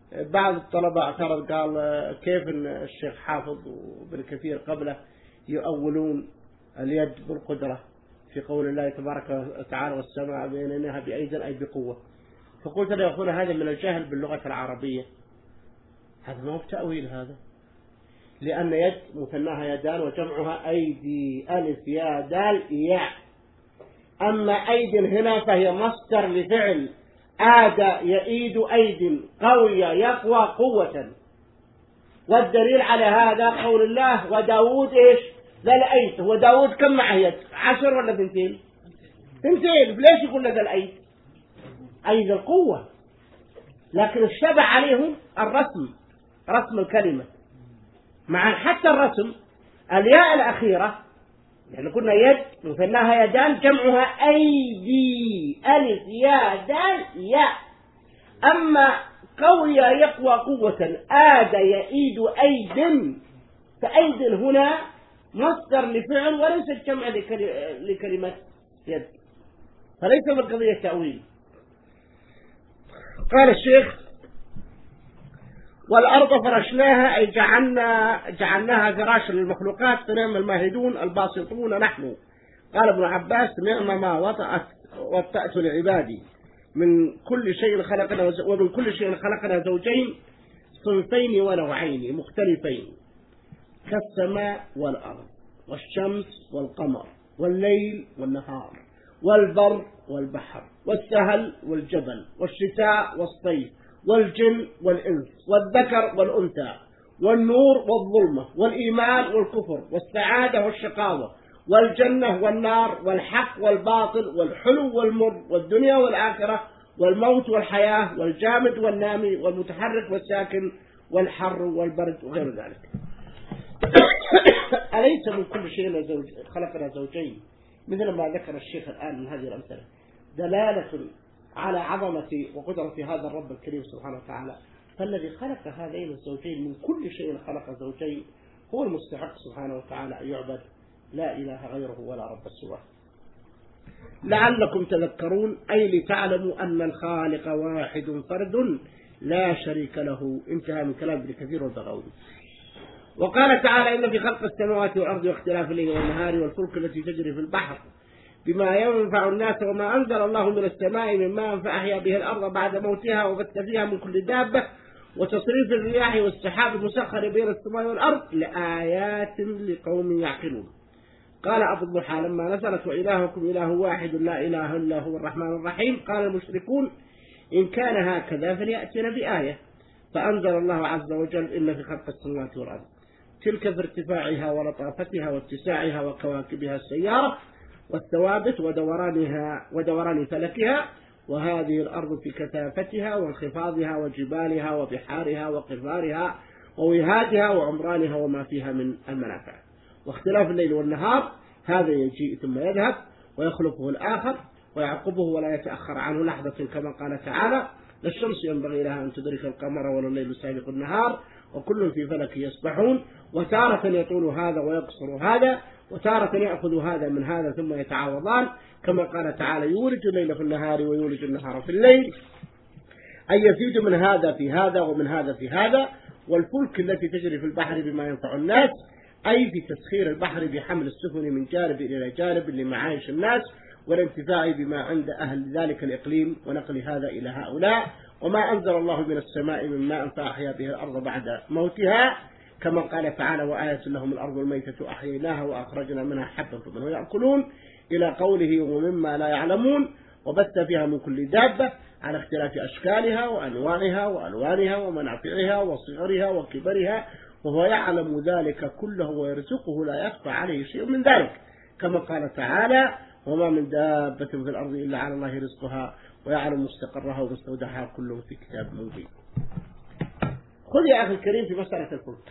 A: بعض الطلبة اعترض قال كيف ان الشيخ حافظ وابن كثير قبله يؤولون اليد بالقدرة في قول الله تبارك وتعالى والسماء بينها بأيد أي بقوة. فقلت له يا أخونا هذا من الجهل باللغة العربية، هذا ما هو تأويل هذا، لأن يد مثناها يدان وجمعها أيدي، ألف يا دال ياء. أما أيد هنا فهي مصدر لفعل آد يئيد أيد، قوي يقوى قوة. والدليل على هذا قول الله وداود إيش ذا الأيد. هو داود كم معه يد؟ 10 ولا 2؟ 2. ليش يقول ذا الأيد؟ أيد القوة. لكن الشبه عليهم الرسم، رسم الكلمة، مع حتى الرسم الياء الأخيرة، يعني قلنا يد مثناها يدان جمعها أيدي، ألف يا دال ياء. أما قوي يقوى قوة آد يئيد أيد، فأيد هنا مصدر لفعل وليس الجمع لكلمة يد، فليس بالقضية تأويل. قال الشيخ والأرض فرشناها أي جعلناها فراشا للمخلوقات فنعم الماهدون الباسطون نحن. قال ابن عباس نعم ما وطأت لعبادي من كل شيء خلقنا، ومن كل شيء خلقنا زوجين صنفين ونوعين مختلفين كالسماء والأرض والشمس والقمر والليل والنهار والبر والبحر والسهل والجبل والشتاء والصيف والجن والإنس والذكر والأنثى والنور والظلمة والإيمان والكفر والسعادة والشقاوة والجنة والنار والحق والباطل والحلو والمر والدنيا والآخرة والموت والحياة والجامد والنامي والمتحرك والساكن والحر والبرد وغير ذلك. أليس من كل شيء خلقنا زوجين مثل ما ذكر الشيخ الآن من هذه الأمثلة دلالة على عظمة وقدرة هذا الرب الكريم سبحانه وتعالى. فالذي خلق هذين الزوجين من كل شيء خلق زوجين هو المستحق سبحانه وتعالى أن يعبد، لا إله غيره ولا رب سواه. لعلكم تذكرون أي لتعلموا أن الخالق واحد فرد لا شريك له. انتهى من كلام ابن كثير والبغوي. وقال تعالى إن في خلق السماوات والأرض واختلاف الليل والنهار والفلك التي تجري في البحر بما ينفع الناس وما أنزل الله من السماء من ماء فأحيا به الأرض بعد موتها وبث فيها من كل دابة وتصريف الرياح والسحاب المسخر بين السماء والأرض لآيات لقوم يعقلون. قال أبو الضحى لما نزلت وإلهكم إله واحد لا إله إلا هو الرحمن الرحيم قال المشركون إن كان هكذا فليأتنا بآية، فأنزل الله عز وجل إن في خلق السماوات والأرض تلك في ارتفاعها ولطافتها واتساعها وكواكبها السيارة والثوابت ودوران فلكها، وهذه الأرض في كثافتها وانخفاضها وجبالها وبحارها وقفارها ووهادها وعمرانها وما فيها من المنافع، واختلاف الليل والنهار هذا يجيء ثم يذهب ويخلفه الآخر ويعقبه ولا يتأخر عنه لحظة، كما قال تعالى لا الشمس ينبغي لها أن تدرك القمر ولا الليل سابق النهار وكل في فلك يسبحون. وتارة يطول هذا ويقصر هذا وتارة يأخذ هذا من هذا ثم يتعاوضان، كما قال تعالى يولج الليل في النهار ويولج النهار في الليل، أي يفيد من هذا في هذا ومن هذا في هذا. والفلك التي تجري في البحر بما ينفع الناس أي في تسخير البحر بحمل السفن من جانب إلى جانب لمعايش الناس والانتفاع بما عند أهل ذلك الإقليم ونقل هذا إلى هؤلاء. وما أنزل الله من السماء من ماء فأحيا به الأرض بعد موتها، كما قال تعالى وآية لهم الأرض الميتة أحييناها وأخرجنا منها حبا فمنه يأكلون إلى قوله ومما لا يعلمون وبث فيها من كل دابة على اختلاف أشكالها وأنواعها وألوانها ومنافعها وصغرها وكبرها وهو يعلم ذلك كله ويرزقه لا يخفى عليه شيء من ذلك، كما قال تعالى وما من دابة في الأرض إلا على الله رزقها ويعلم مستقرها ومستودعها كله في كتاب مبين. خذ يا أخي الكريم في مسألة الفلك،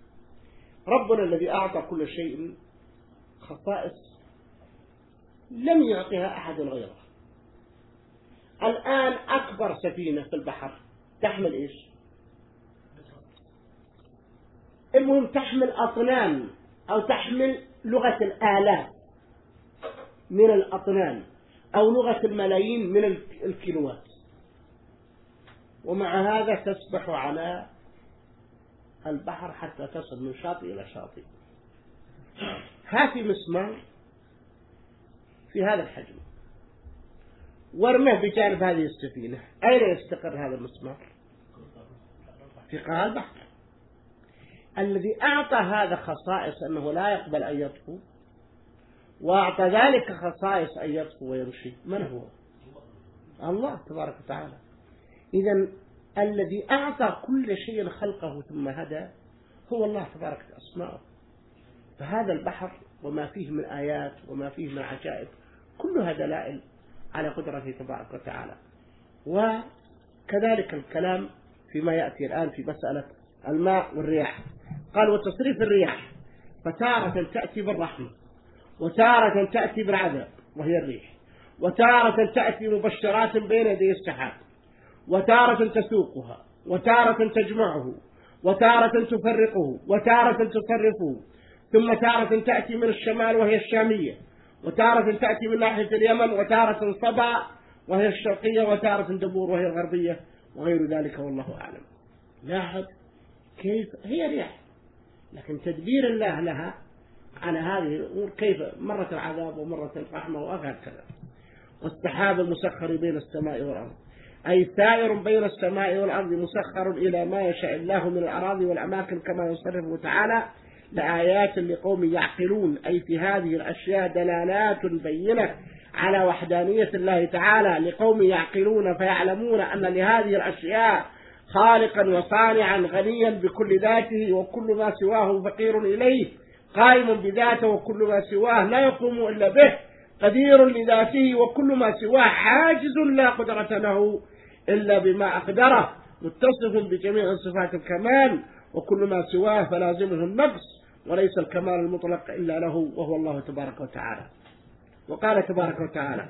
A: ربنا الذي أعطى كل شيء خصائص لم يعطيها أحد غيره. الآن أكبر سفينة في البحر تحمل إيش؟ المهم تحمل أطنان أو تحمل لغة الآلاف من الأطنان أو لغة الملايين من الكيلوات. ومع هذا تسبح على البحر حتى تصل من شاطئ إلى شاطئ. هاتي مسمار في هذا الحجم وارمه بجانب هذه السفينة، أين يستقر هذا المسمار؟ في قاع البحر. الذي أعطى هذا خصائص أنه لا يقبل أن يطفو، وأعطى ذلك خصائص أن يطفو ويمشي، من هو؟ الله تبارك وتعالى. إذن الذي أعطى كل شيء خلقه ثم هدى هو الله تبارك أسماؤه. فهذا البحر وما فيه من آيات وما فيه من عجائب كلها دلائل على قدرته تبارك وتعالى. وكذلك الكلام فيما يأتي الآن في مسألة الماء والرياح. قال وتصريف الرياح فتارة تأتي بالرحمة، وتارة تأتي بالعذاب وهي الريح، وتارة تأتي مبشرات بين يدي السحاب، وتارة تسوقها، وتارة تجمعه، وتارة تفرقه، وتارة تصرفه، ثم تارة تأتي من الشمال وهي الشامية، وتارة تأتي من ناحية اليمن، وتارة صبا وهي الشرقية، وتارة دبور وهي الغربية، وغير ذلك والله أعلم. لاحظ كيف هي رياح، لكن تدبير الله لها على هذه الأمور كيف مرة العذاب ومرة الرحمة وهكذا. والسحاب المسخر بين السماء والأرض، أي سائر بين السماء والأرض مسخر إلى ما يشاء الله من الأراضي والأماكن كما يصرفه تعالى، لآيات لقوم يعقلون. أي في هذه الأشياء دلالات بينة على وحدانية الله تعالى لقوم يعقلون، فيعلمون أن لهذه الأشياء خالقا وصانعا غنيا بكل ذاته، وكل ما سواه فقير إليه، قائم بذاته وكل ما سواه لا يقوم إلا به، قدير لذاته وكل ما سواه عاجز لا قدرة له إلا بما أقدره، متصف بجميع صفات الكمال، وكل ما سواه فلازمه النقص، وليس الكمال المطلق إلا له وهو الله تبارك وتعالى. وقال تبارك وتعالى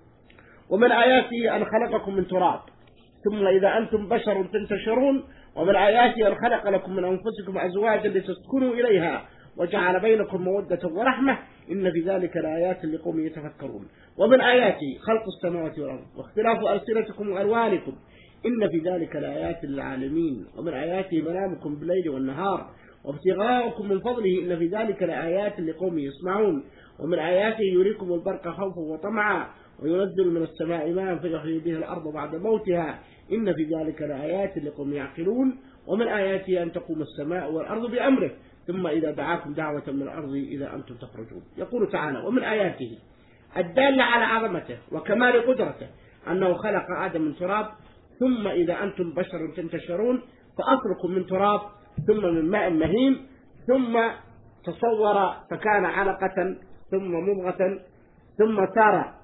A: ومن آياته أن خلقكم من تراب ثم إذا أنتم بشر تنتشرون، ومن آياته أن خلق لكم من أنفسكم أزواجا لتسكنوا إليها وجعل بينكم مودة ورحمة إن في ذلك لآيات لقوم يتفكرون. ومن آياته خلق السماوات والأرض واختلاف ألسنتكم وألوانكم إن في ذلك لآيات للعالمين. ومن آياته منامكم بالليل والنهار وابتغاؤكم من فضله إن في ذلك لآيات لقوم يسمعون. ومن آياته يريكم البرق خوفا وطمعا وينزل من السماء ماء فيحيي به الأرض بعد موتها إن في ذلك لآيات لقوم يعقلون. ومن آياته أن تقوم السماء والأرض بأمره ثم إذا دعاكم دعوة من الأرض إذا أنتم تخرجون. يقول تعالى ومن آياته الدالة على عظمته وكمال قدرته أنه خلق آدم من تراب ثم إذا أنتم بشر تنتشرون، فأصلكم من تراب ثم من ماء مهين ثم تصور فكان علقة ثم مضغة ثم صار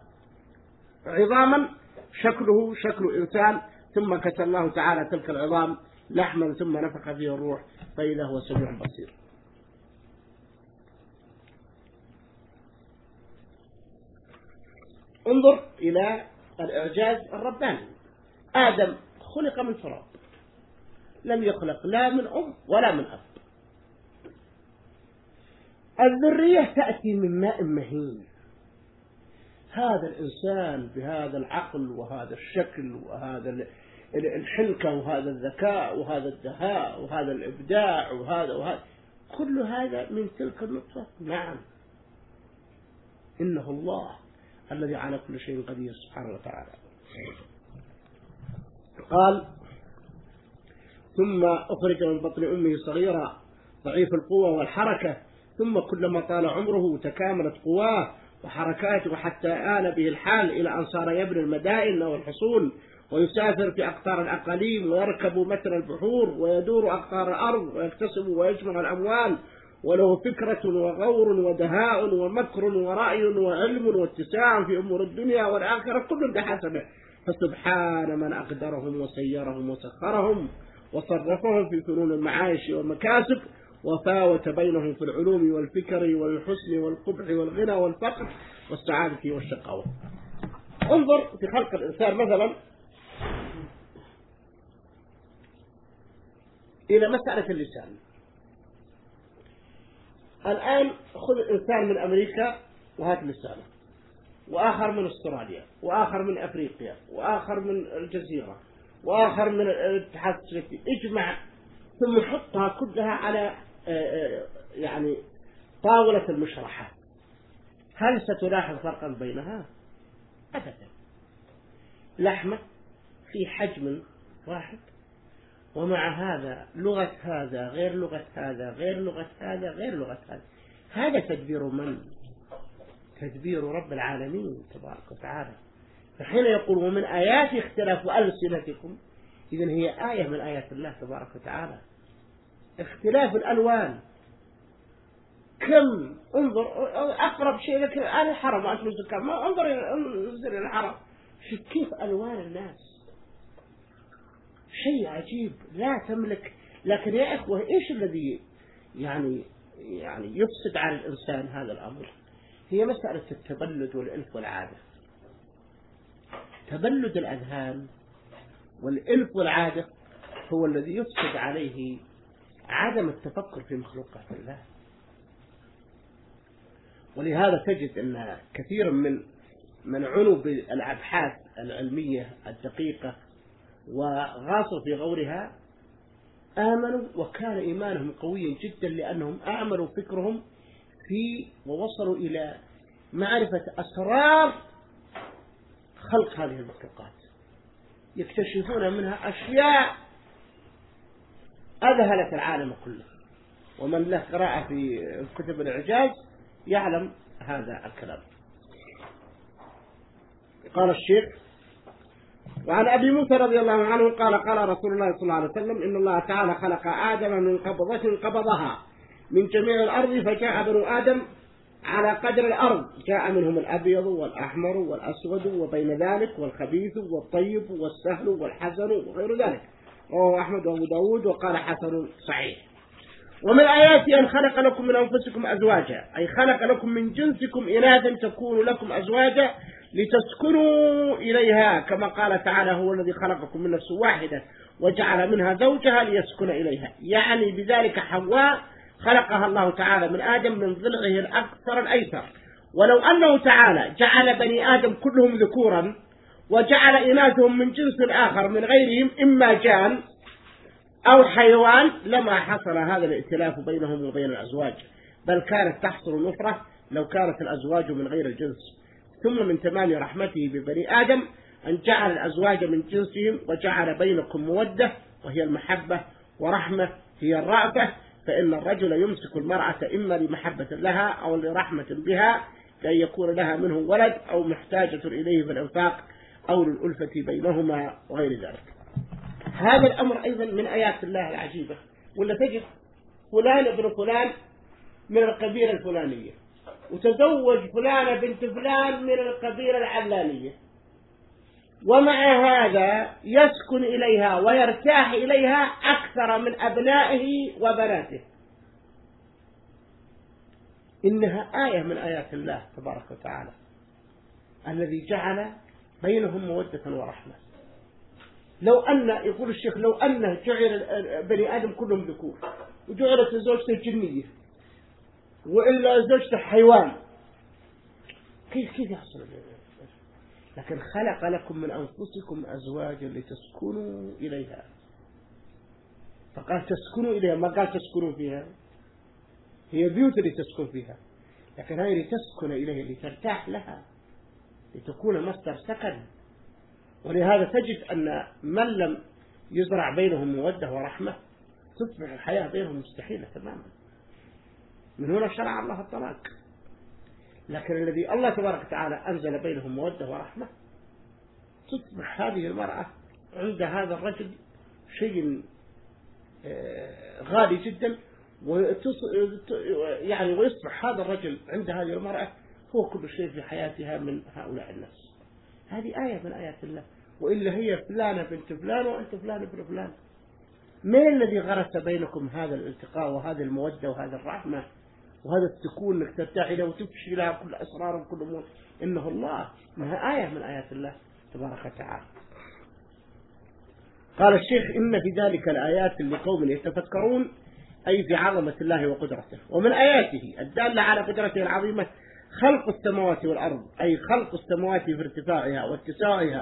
A: عظاما شكله شكل إنسان ثم كسى الله تعالى تلك العظام لحما ثم نفخ فيه الروح فإذا هو سميع بصير. انظر إلى الإعجاز الرباني. آدم خلق من تراب، لم يخلق لا من أم ولا من أب. الذرية تأتي من ماء مهين. هذا الإنسان بهذا العقل وهذا الشكل وهذا الحنكة وهذا الذكاء وهذا الدهاء وهذا الإبداع وهذا كل هذا من تلك النطفة. نعم، إنه الله الذي على كل شيء قدير سبحانه وتعالى. قال ثم أخرج من بطن أمه صغيرا ضعيف القوة والحركة ثم كلما طال عمره تكاملت قواه وحركاته حتى آل به الحال إلى أن صار يبني المدائن والحصون ويسافر في أقطار الأقاليم ويركب متن البحور ويدور أقطار الأرض ويكتسب ويجمع الأموال وله فكرة وغور ودهاء ومكر ورأي وعلم واتساع في أمور الدنيا والآخرة كل بحسبه. فسبحان من أقدرهم وسيرهم وسخرهم وصرفهم في فنون المعايش والمكاسب وفاوت بينهم في العلوم والفكر والحسن والقبح والغنى والفقر والسعادة والشقاوة. انظر في خلق الإنسان مثلا إلى مسألة اللسان. الآن خذ الإنسان من أمريكا وهات لسانه، وآخر من أستراليا، وآخر من أفريقيا، وآخر من الجزيرة، وآخر من الاتحاد السوفيتي، اجمع ثم حطها كلها على يعني طاولة المشرحة، هل ستلاحظ فرقا بينها؟ أبدا. لحمة في حجم واحد، ومع هذا لغة هذا غير لغة هذا غير لغة هذا غير لغة هذا. هذا تدبير من؟ تدبير رب العالمين تبارك وتعالى. فحين يقول ومن آيات اختلاف ألسنتكم، إذن هي آية من آيات الله تبارك وتعالى، اختلاف الألوان. كم انظر أقرب شيء لك أنا الحرم وأنت الزكام، ما انظر إلى الحرم، كيف ألوان الناس، شيء عجيب لا تملك. لكن يا إخوة إيش الذي يعني يفسد على الإنسان هذا الأمر؟ هي مسألة التبلد والإلف والعادة. تبلد الأذهان والإلف والعادة هو الذي يفسد عليه عدم التفكر في مخلوقات الله. ولهذا تجد أن كثير من عنوا بالأبحاث العلمية الدقيقة وغاصوا في غورها آمنوا، وكان إيمانهم قويا جدا لأنهم أعملوا فكرهم في ووصلوا إلى معرفة أسرار خلق هذه المخلوقات، يكتشفون منها أشياء أذهلت العالم كله. ومن له قراءة في كتب الإعجاز يعلم هذا الكلام. قال الشيخ: وعن أبي موسى رضي الله عنه قال قال رسول الله صلى الله عليه وسلم: إن الله تعالى خلق آدم من قبضة قبضها من جميع الأرض، فجاء بنو آدم على قدر الأرض، جاء منهم الأبيض والأحمر والأسود وبين ذلك والخبيث والطيب والسهل والحسن وغير ذلك. رواه أحمد وأبو داود وقال حسن صحيح. ومن آياته أن خلق لكم من أنفسكم أزواجا، أي خلق لكم من جنسكم إناثا تكون لكم أزواجا لتسكنوا إليها، كما قال تعالى: هو الذي خلقكم من نفس واحدة وجعل منها زوجها ليسكن إليها، يعني بذلك حواء خلقها الله تعالى من آدم من ضلعه الأكثر الأيسر. ولو أنه تعالى جعل بني آدم كلهم ذكورا وجعل إناثهم من جنس آخر من غيرهم إما جان أو حيوان لما حصل هذا الائتلاف بينهم وبين الأزواج، بل كانت تحصل النفرة لو كانت الأزواج من غير الجنس. ثم من تمام رحمته ببني آدم أن جعل الأزواج من جنسهم وجعل بينكم مودة وهي المحبة، ورحمة هي الرأفة، فإن الرجل يمسك المرأة إما لمحبة لها أو لرحمة بها، كأن يكون لها منه ولد أو محتاجة إليه في الإنفاق أو للألفة بينهما وغير ذلك. هذا الأمر أيضا من آيات الله العجيبة. ولا تجد فلان ابن فلان من القبيلة الفلانية وتزوج فلانة بنت فلان من القبيلة العلانية، ومع هذا يسكن إليها ويرتاح إليها أكثر من أبنائه وبناته. إنها آية من آيات الله تبارك وتعالى الذي جعل بينهم مودة ورحمة. لو أن، يقول الشيخ، لو أنه جعل بني آدم كلهم ذكور وجعلت زوجته جنية وإلا زوجته حيوان، كيف يحصل؟ لكن خلق لكم من أنفسكم أزواجا لتسكنوا إليها، فقال تسكنوا إليها، ما قال تسكنوا فيها. هي بيوت اللي تسكن فيها، لكن هذه لتسكن إليها لترتاح لها، لتكون مصدر سكن. ولهذا تجد أن من لم يزرع بينهم مودة ورحمة تصبح الحياة بينهم مستحيلة تماما. من هنا شرع الله الطلاق. لكن الذي الله تبارك وتعالى أنزل بينهم مودة ورحمة تصبح هذه المرأة عند هذا الرجل شيء غالي جدا، ويصبح هذا الرجل عند هذه المرأة هو كل شيء في حياتها من هؤلاء الناس. هذه آية من آيات الله. وإلا هي فلانة بنت فلان وأنت فلان ابن فلان. من الذي غرس بينكم هذا الالتقاء وهذه المودة وهذا الرحمة وهذا السكون انك ترتاح إليه وتفشي لها كل أسرار وكل أمور؟ إنه الله، إنها آية من آيات الله تبارك وتعالى. قال الشيخ: إن في ذلك الآيات لقوم يتفكرون، أي في عظمة الله وقدرته. ومن آياته الدالة على قدرته العظيمة خلق السماوات والأرض، أي خلق السماوات في ارتفاعها واتساعها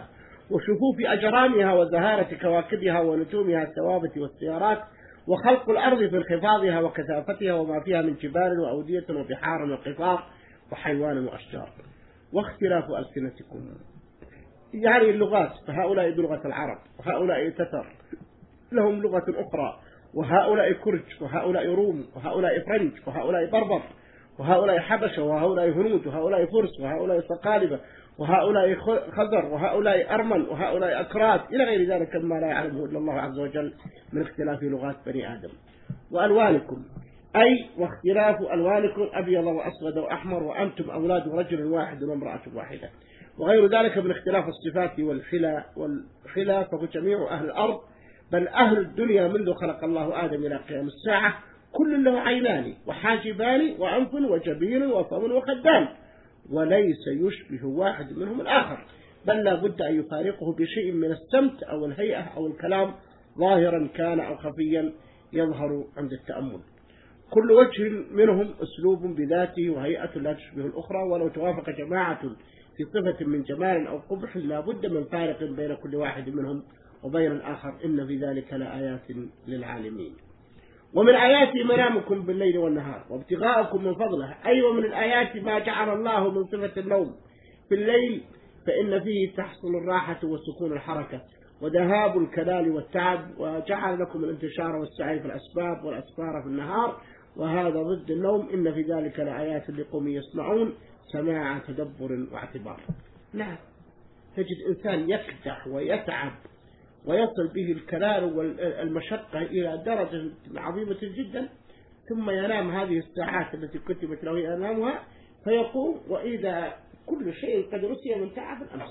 A: وشفوف أجرامها وزهارة كواكبها ونجومها الثوابت والسيارات، وخلق الأرض في انخفاضها وكثافتها وما فيها من جبال وأودية وبحار وقفار وحيوان وأشجار، واختلاف ألسنتكم، يعني اللغات، فهؤلاء بلغة العرب وهؤلاء تتر لهم لغة أخرى، وهؤلاء كرج وهؤلاء روم وهؤلاء فرنج وهؤلاء بربر وهؤلاء حبشة وهؤلاء هنود وهؤلاء فرس وهؤلاء صقالبة وهؤلاء خزر وهؤلاء أرمن وهؤلاء أكراد إلى غير ذلك مما لا يعلمه إلا الله عز وجل من اختلاف لغات بني آدم. وألوانكم، أي واختلاف ألوانكم أبيض وأسود وأحمر، وأنتم أولاد رجل واحد وامرأة واحدة، وغير ذلك من اختلاف الصفات والخلا، فهو جميع أهل الأرض بل أهل الدنيا منذ خلق الله آدم إلى قيام الساعة كل له عينان وحاجبان وأنف وجبين وفم وخدان، وليس يشبه واحد منهم الآخر، بل لا بد أن يفارقه بشيء من السمت أو الهيئة أو الكلام، ظاهرا كان أو خفيا يظهر عند التأمل. كل وجه منهم أسلوب بذاته وهيئة لا تشبه الأخرى، ولو توافق جماعة في صفة من جمال أو قبح لا بد من فارق بين كل واحد منهم وبين الآخر، إن في ذلك لآيات للعالمين. ومن آياته منامكم بالليل والنهار وابتغاءكم من فضله، أي ومن الآيات ما جعل الله من صفة النوم في الليل، فإن فيه تحصل الراحة وسكون الحركة وذهاب الكلال والتعب، وجعل لكم الانتشار والسعي في الأسباب والأسفار في النهار، وهذا ضد النوم، إن في ذلك لآيات لقوم يسمعون سماع تدبر واعتبار. نعم، تجد إنسان يكدح ويتعب ويصل به الكلال والمشقة إلى درجة عظيمة جدا، ثم ينام هذه الساعات التي كتبت له ينامها، فيقوم وإذا كل شيء قد رسي من تعب الأمس،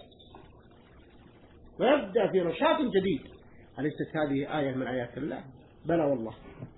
A: ويبدأ في نشاط جديد. أليست هذه آية من آيات الله؟ بلى والله.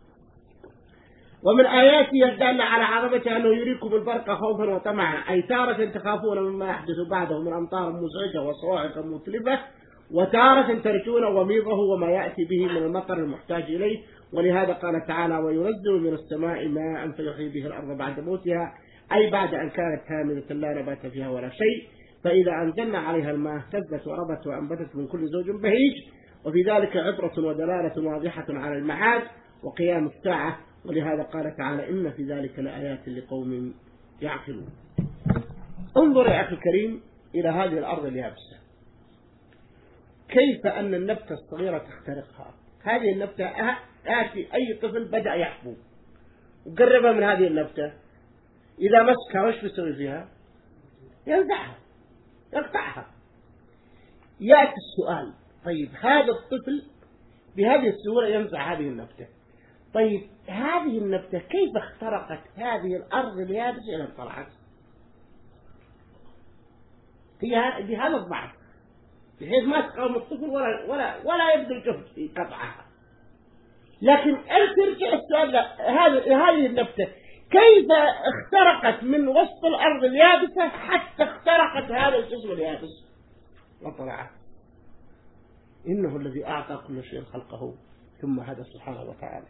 A: ومن آياته الدالة على عظمته أنه يريكم البرق خوفا وطمعا، أي تارة تخافون مما يحدث بعده من أمطار مزعجة وصواعق متلفة، وتارة ترجون غميضه وما يأتي به من المطر المحتاج إليه، ولهذا قال تعالى: وينزل من السماء ماء فيحيي به الأرض بعد موتها، أي بعد أن كانت هامدة لا نبات فيها ولا شيء، فإذا أنزلنا عليها الماء اهتزت وربت وأنبتت من كل زوج بهيج، وفي ذلك عبرة ودلالة واضحة على المعاد وقيام الساعة، ولهذا قال تعالى: إن في ذلك لآيات لقوم يعقلون. انظر يا أخي الكريم إلى هذه الأرض اليابسة، كيف أن النبتة الصغيرة تخترقها. هذه النبتة آتي أي طفل بدأ يحبو وقربها من هذه النبتة، إذا مسكها وش بيسوي فيها؟ ينزعها يقطعها. يأتي السؤال: طيب هذا الطفل بهذه السهولة ينزع هذه النبتة، طيب هذه النبتة كيف اخترقت هذه الأرض اليابسة إلى طلعت؟ هي بهذا الضعف، بحيث ما تقاوم الطفل ولا يبذل جهد في قطعها. لكن ترجع السؤال: هذه النبتة كيف اخترقت من وسط الأرض اليابسة حتى اخترقت هذا الجسم اليابس وطلعت؟ إنه الذي أعطى كل شيء خلقه ثم هدى سبحانه وتعالى.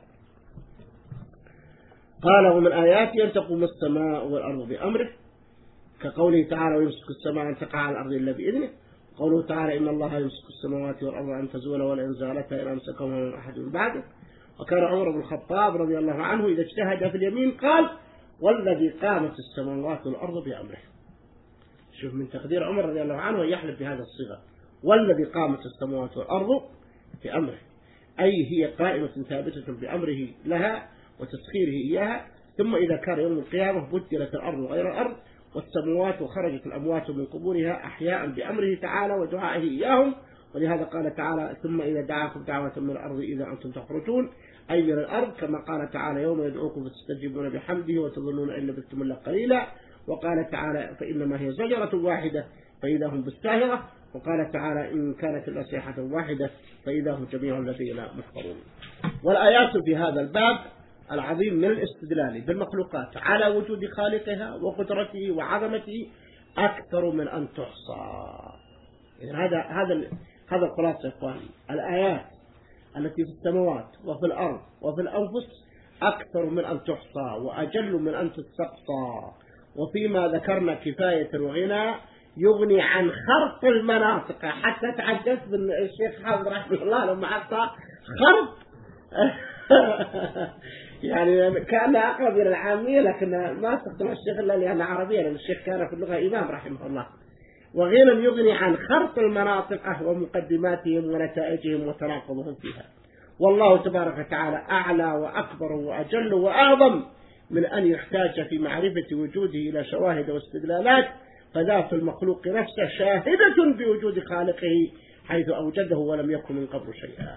A: قال: ومن آياته أن تقوم السماء والأرض بأمره، كقوله تعالى: ويمسك السماء أن تقع على الأرض إلا بإذنه، قوله تعالى: إن الله يمسك السماوات والأرض أن تزولا ولئن زالتا إن أمسكهما من أحد من بعده. وكان عمر بن الخطاب رضي الله عنه إذا اجتهد في اليمين قال: والذي قامت السماوات والأرض بأمره. شوف من تقدير عمر رضي الله عنه يحلف بهذا الصيغة: والذي قامت السماوات والأرض بأمره، أي هي قائمة ثابتة بأمره لها وتسخيره إياها، ثم إذا كان يوم القيامة بدلت الأرض غير الأرض والسماوات وخرجت الأموات من قبورها أحياء بأمره تعالى ودعائه إياهم، ولهذا قال تعالى: ثم إذا دعاكم دعوة من الأرض إذا أنتم تخرجون، أي من الأرض، كما قال تعالى: يوم يدعوكم فتستجيبون بحمده وتظنون إن لبثتم إلا قليلا. وقال تعالى: فإنما هي زجرة واحدة فإذا هم بالساهرة. وقال تعالى: إن كانت إلا صيحة واحدة فإذا هم جميع لدينا محضرون. والآيات في هذا الباب العظيم من الاستدلال بالمخلوقات على وجود خالقها وقدرته وعظمته أكثر من أن تحصى. هذا الخلاصة يا إخواني. الآيات التي في السماوات وفي الأرض وفي الأنفس أكثر من أن تحصى وأجل من أن تستقصى، وفيما ذكرنا كفاية وغنى يغني عن خرط المناطق. حتى تعجبت من الشيخ حافظ رحمه الله لما حطها خرط يعني كان أقرب إلى العامية، لكن ما استخدم الشيخ إلا لأنها عربية، لأن الشيخ كان في اللغة إمام رحمه الله. وغير يغني عن خرط المناطق ومقدماتهم ونتائجهم وتناقضهم فيها. والله تبارك وتعالى أعلى وأكبر وأجل وأعظم من أن يحتاج في معرفة وجوده إلى شواهد واستدلالات، فذات المخلوق نفسه شاهدة بوجود خالقه حيث أوجده ولم يكن من قبل شيئا.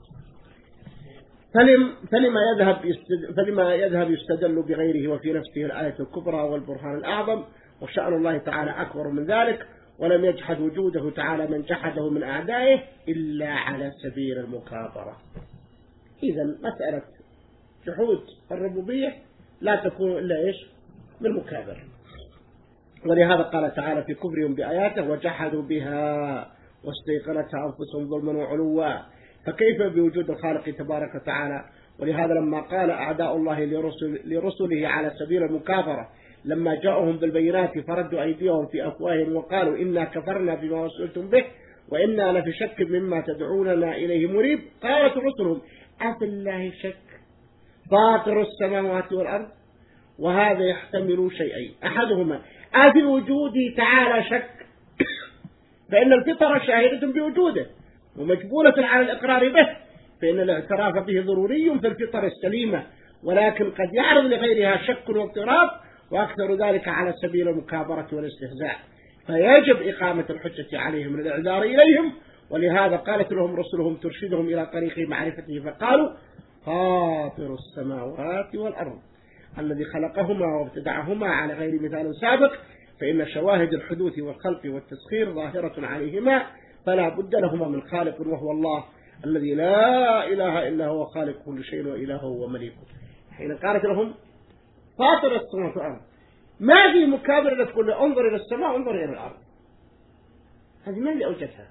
A: فلما يذهب يستدل بغيره وفي نفسه الآية الكبرى والبرهان الأعظم، وشأن الله تعالى أكبر من ذلك، ولم يجحد وجوده تعالى من جحده من أعدائه إلا على سبيل المكابرة. إذن مسألة جحود الربوبية لا تكون إلا إيش؟ بالمكابرة. ولهذا قال تعالى في كفرهم بآياته وجحدوا بها واستيقنتها أنفسهم ظلما وعلوا، فكيف بوجود الخالق تبارك وتعالى؟ ولهذا لما قال أعداء الله لرسله على سبيل المكابرة لما جاءهم بالبينات فردوا أيديهم في أفواههم وقالوا إنا كفرنا بما وصلتم به وإنا لفي شك مما تدعوننا إليه مريب، قالت رسلهم أفي الله شك فاطر السماوات والأرض. وهذا يحتمل شيئين، أحدهما أفي وجوده تعالى شك، فإن الفطرة شاهدة بوجوده ومجبولة على الإقرار به، فإن الاعتراف به ضروري في الفطرة السليمة، ولكن قد يعرض لغيرها شك واضطراب، وأكثر ذلك على سبيل المكابرة والاستهزاء، فيجب إقامة الحجة عليهم للإعذار إليهم. ولهذا قالت لهم رسلهم ترشدهم إلى طريق معرفته فقالوا فاطر السماوات والأرض الذي خلقهما وابتدعهما على غير مثال سابق، فإن شواهد الحدوث والخلق والتسخير ظاهرة عليهما، فلا بد لهما من خالق وهو الله الذي لا إله إلا هو خالق كل شيء وإلهه ومليكه. حين قالت لهم فاطر السماوات والأرض ما في مكابرة تقول له انظر إلى السماء انظر إلى الأرض، هذه من اللي أوجدها؟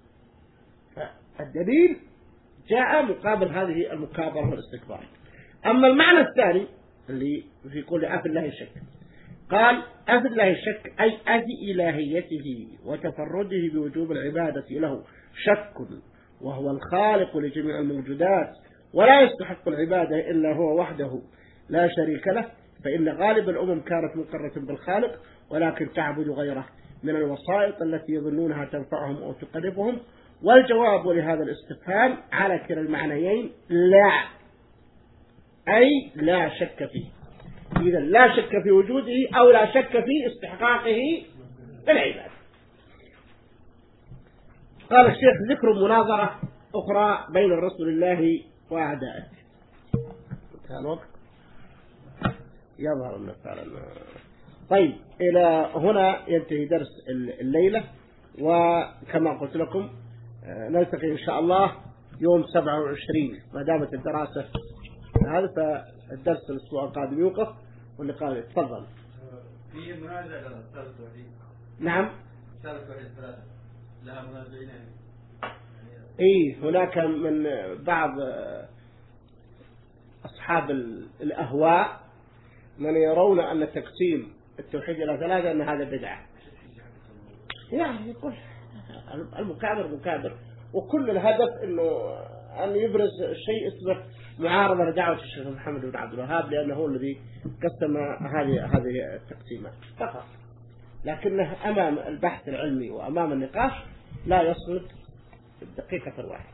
A: فالدليل جاء مقابل هذه المكابرة والاستكبار. أما المعنى الثاني اللي في قول أفي الله الشك، قال أفي الله الشك أي أفي إلهيته وتفرده بوجوب العبادة له شك، وهو الخالق لجميع الموجودات ولا يستحق العبادة إلا هو وحده لا شريك له، فإن غالب الأمم كانت مقرة بالخالق ولكن تعبد غيره من الوسائط التي يظنونها تنفعهم أو تقربهم. والجواب لهذا الاستفهام على كلا المعنيين لا، أي لا شك فيه. إذا لا شك في وجوده أو لا شك في استحقاقه للعبادة. قال الشيخ ذكر مناظرة أخرى بين رسول الله وأعدائه. كان وقت يظهر أنه فعلا. طيب إلى هنا ينتهي درس الليلة، وكما قلت لكم نلتقي إن شاء الله يوم 27 ما دامت الدراسة هذا، فالدرس الأسبوع القادم يوقف واللقاء. تفضل.
B: في منازع للأستاذ التوحيد.
A: نعم.
B: أستاذ التوحيد ثلاثة لها منازعين يعني.
A: هناك من بعض أصحاب الأهواء من يرون أن تقسيم التوحيد إلى ثلاثة أن هذا بدعة. يعني يقول المكابر مكابر، وكل الهدف إنه أن يبرز شيء اسمه معارضة لدعوة الشيخ محمد بن عبد الوهاب، لأنه هو الذي قسم هذه التقسيمات فقط، لكنه أمام البحث العلمي وأمام النقاش لا يصمد الدقيقة الواحدة.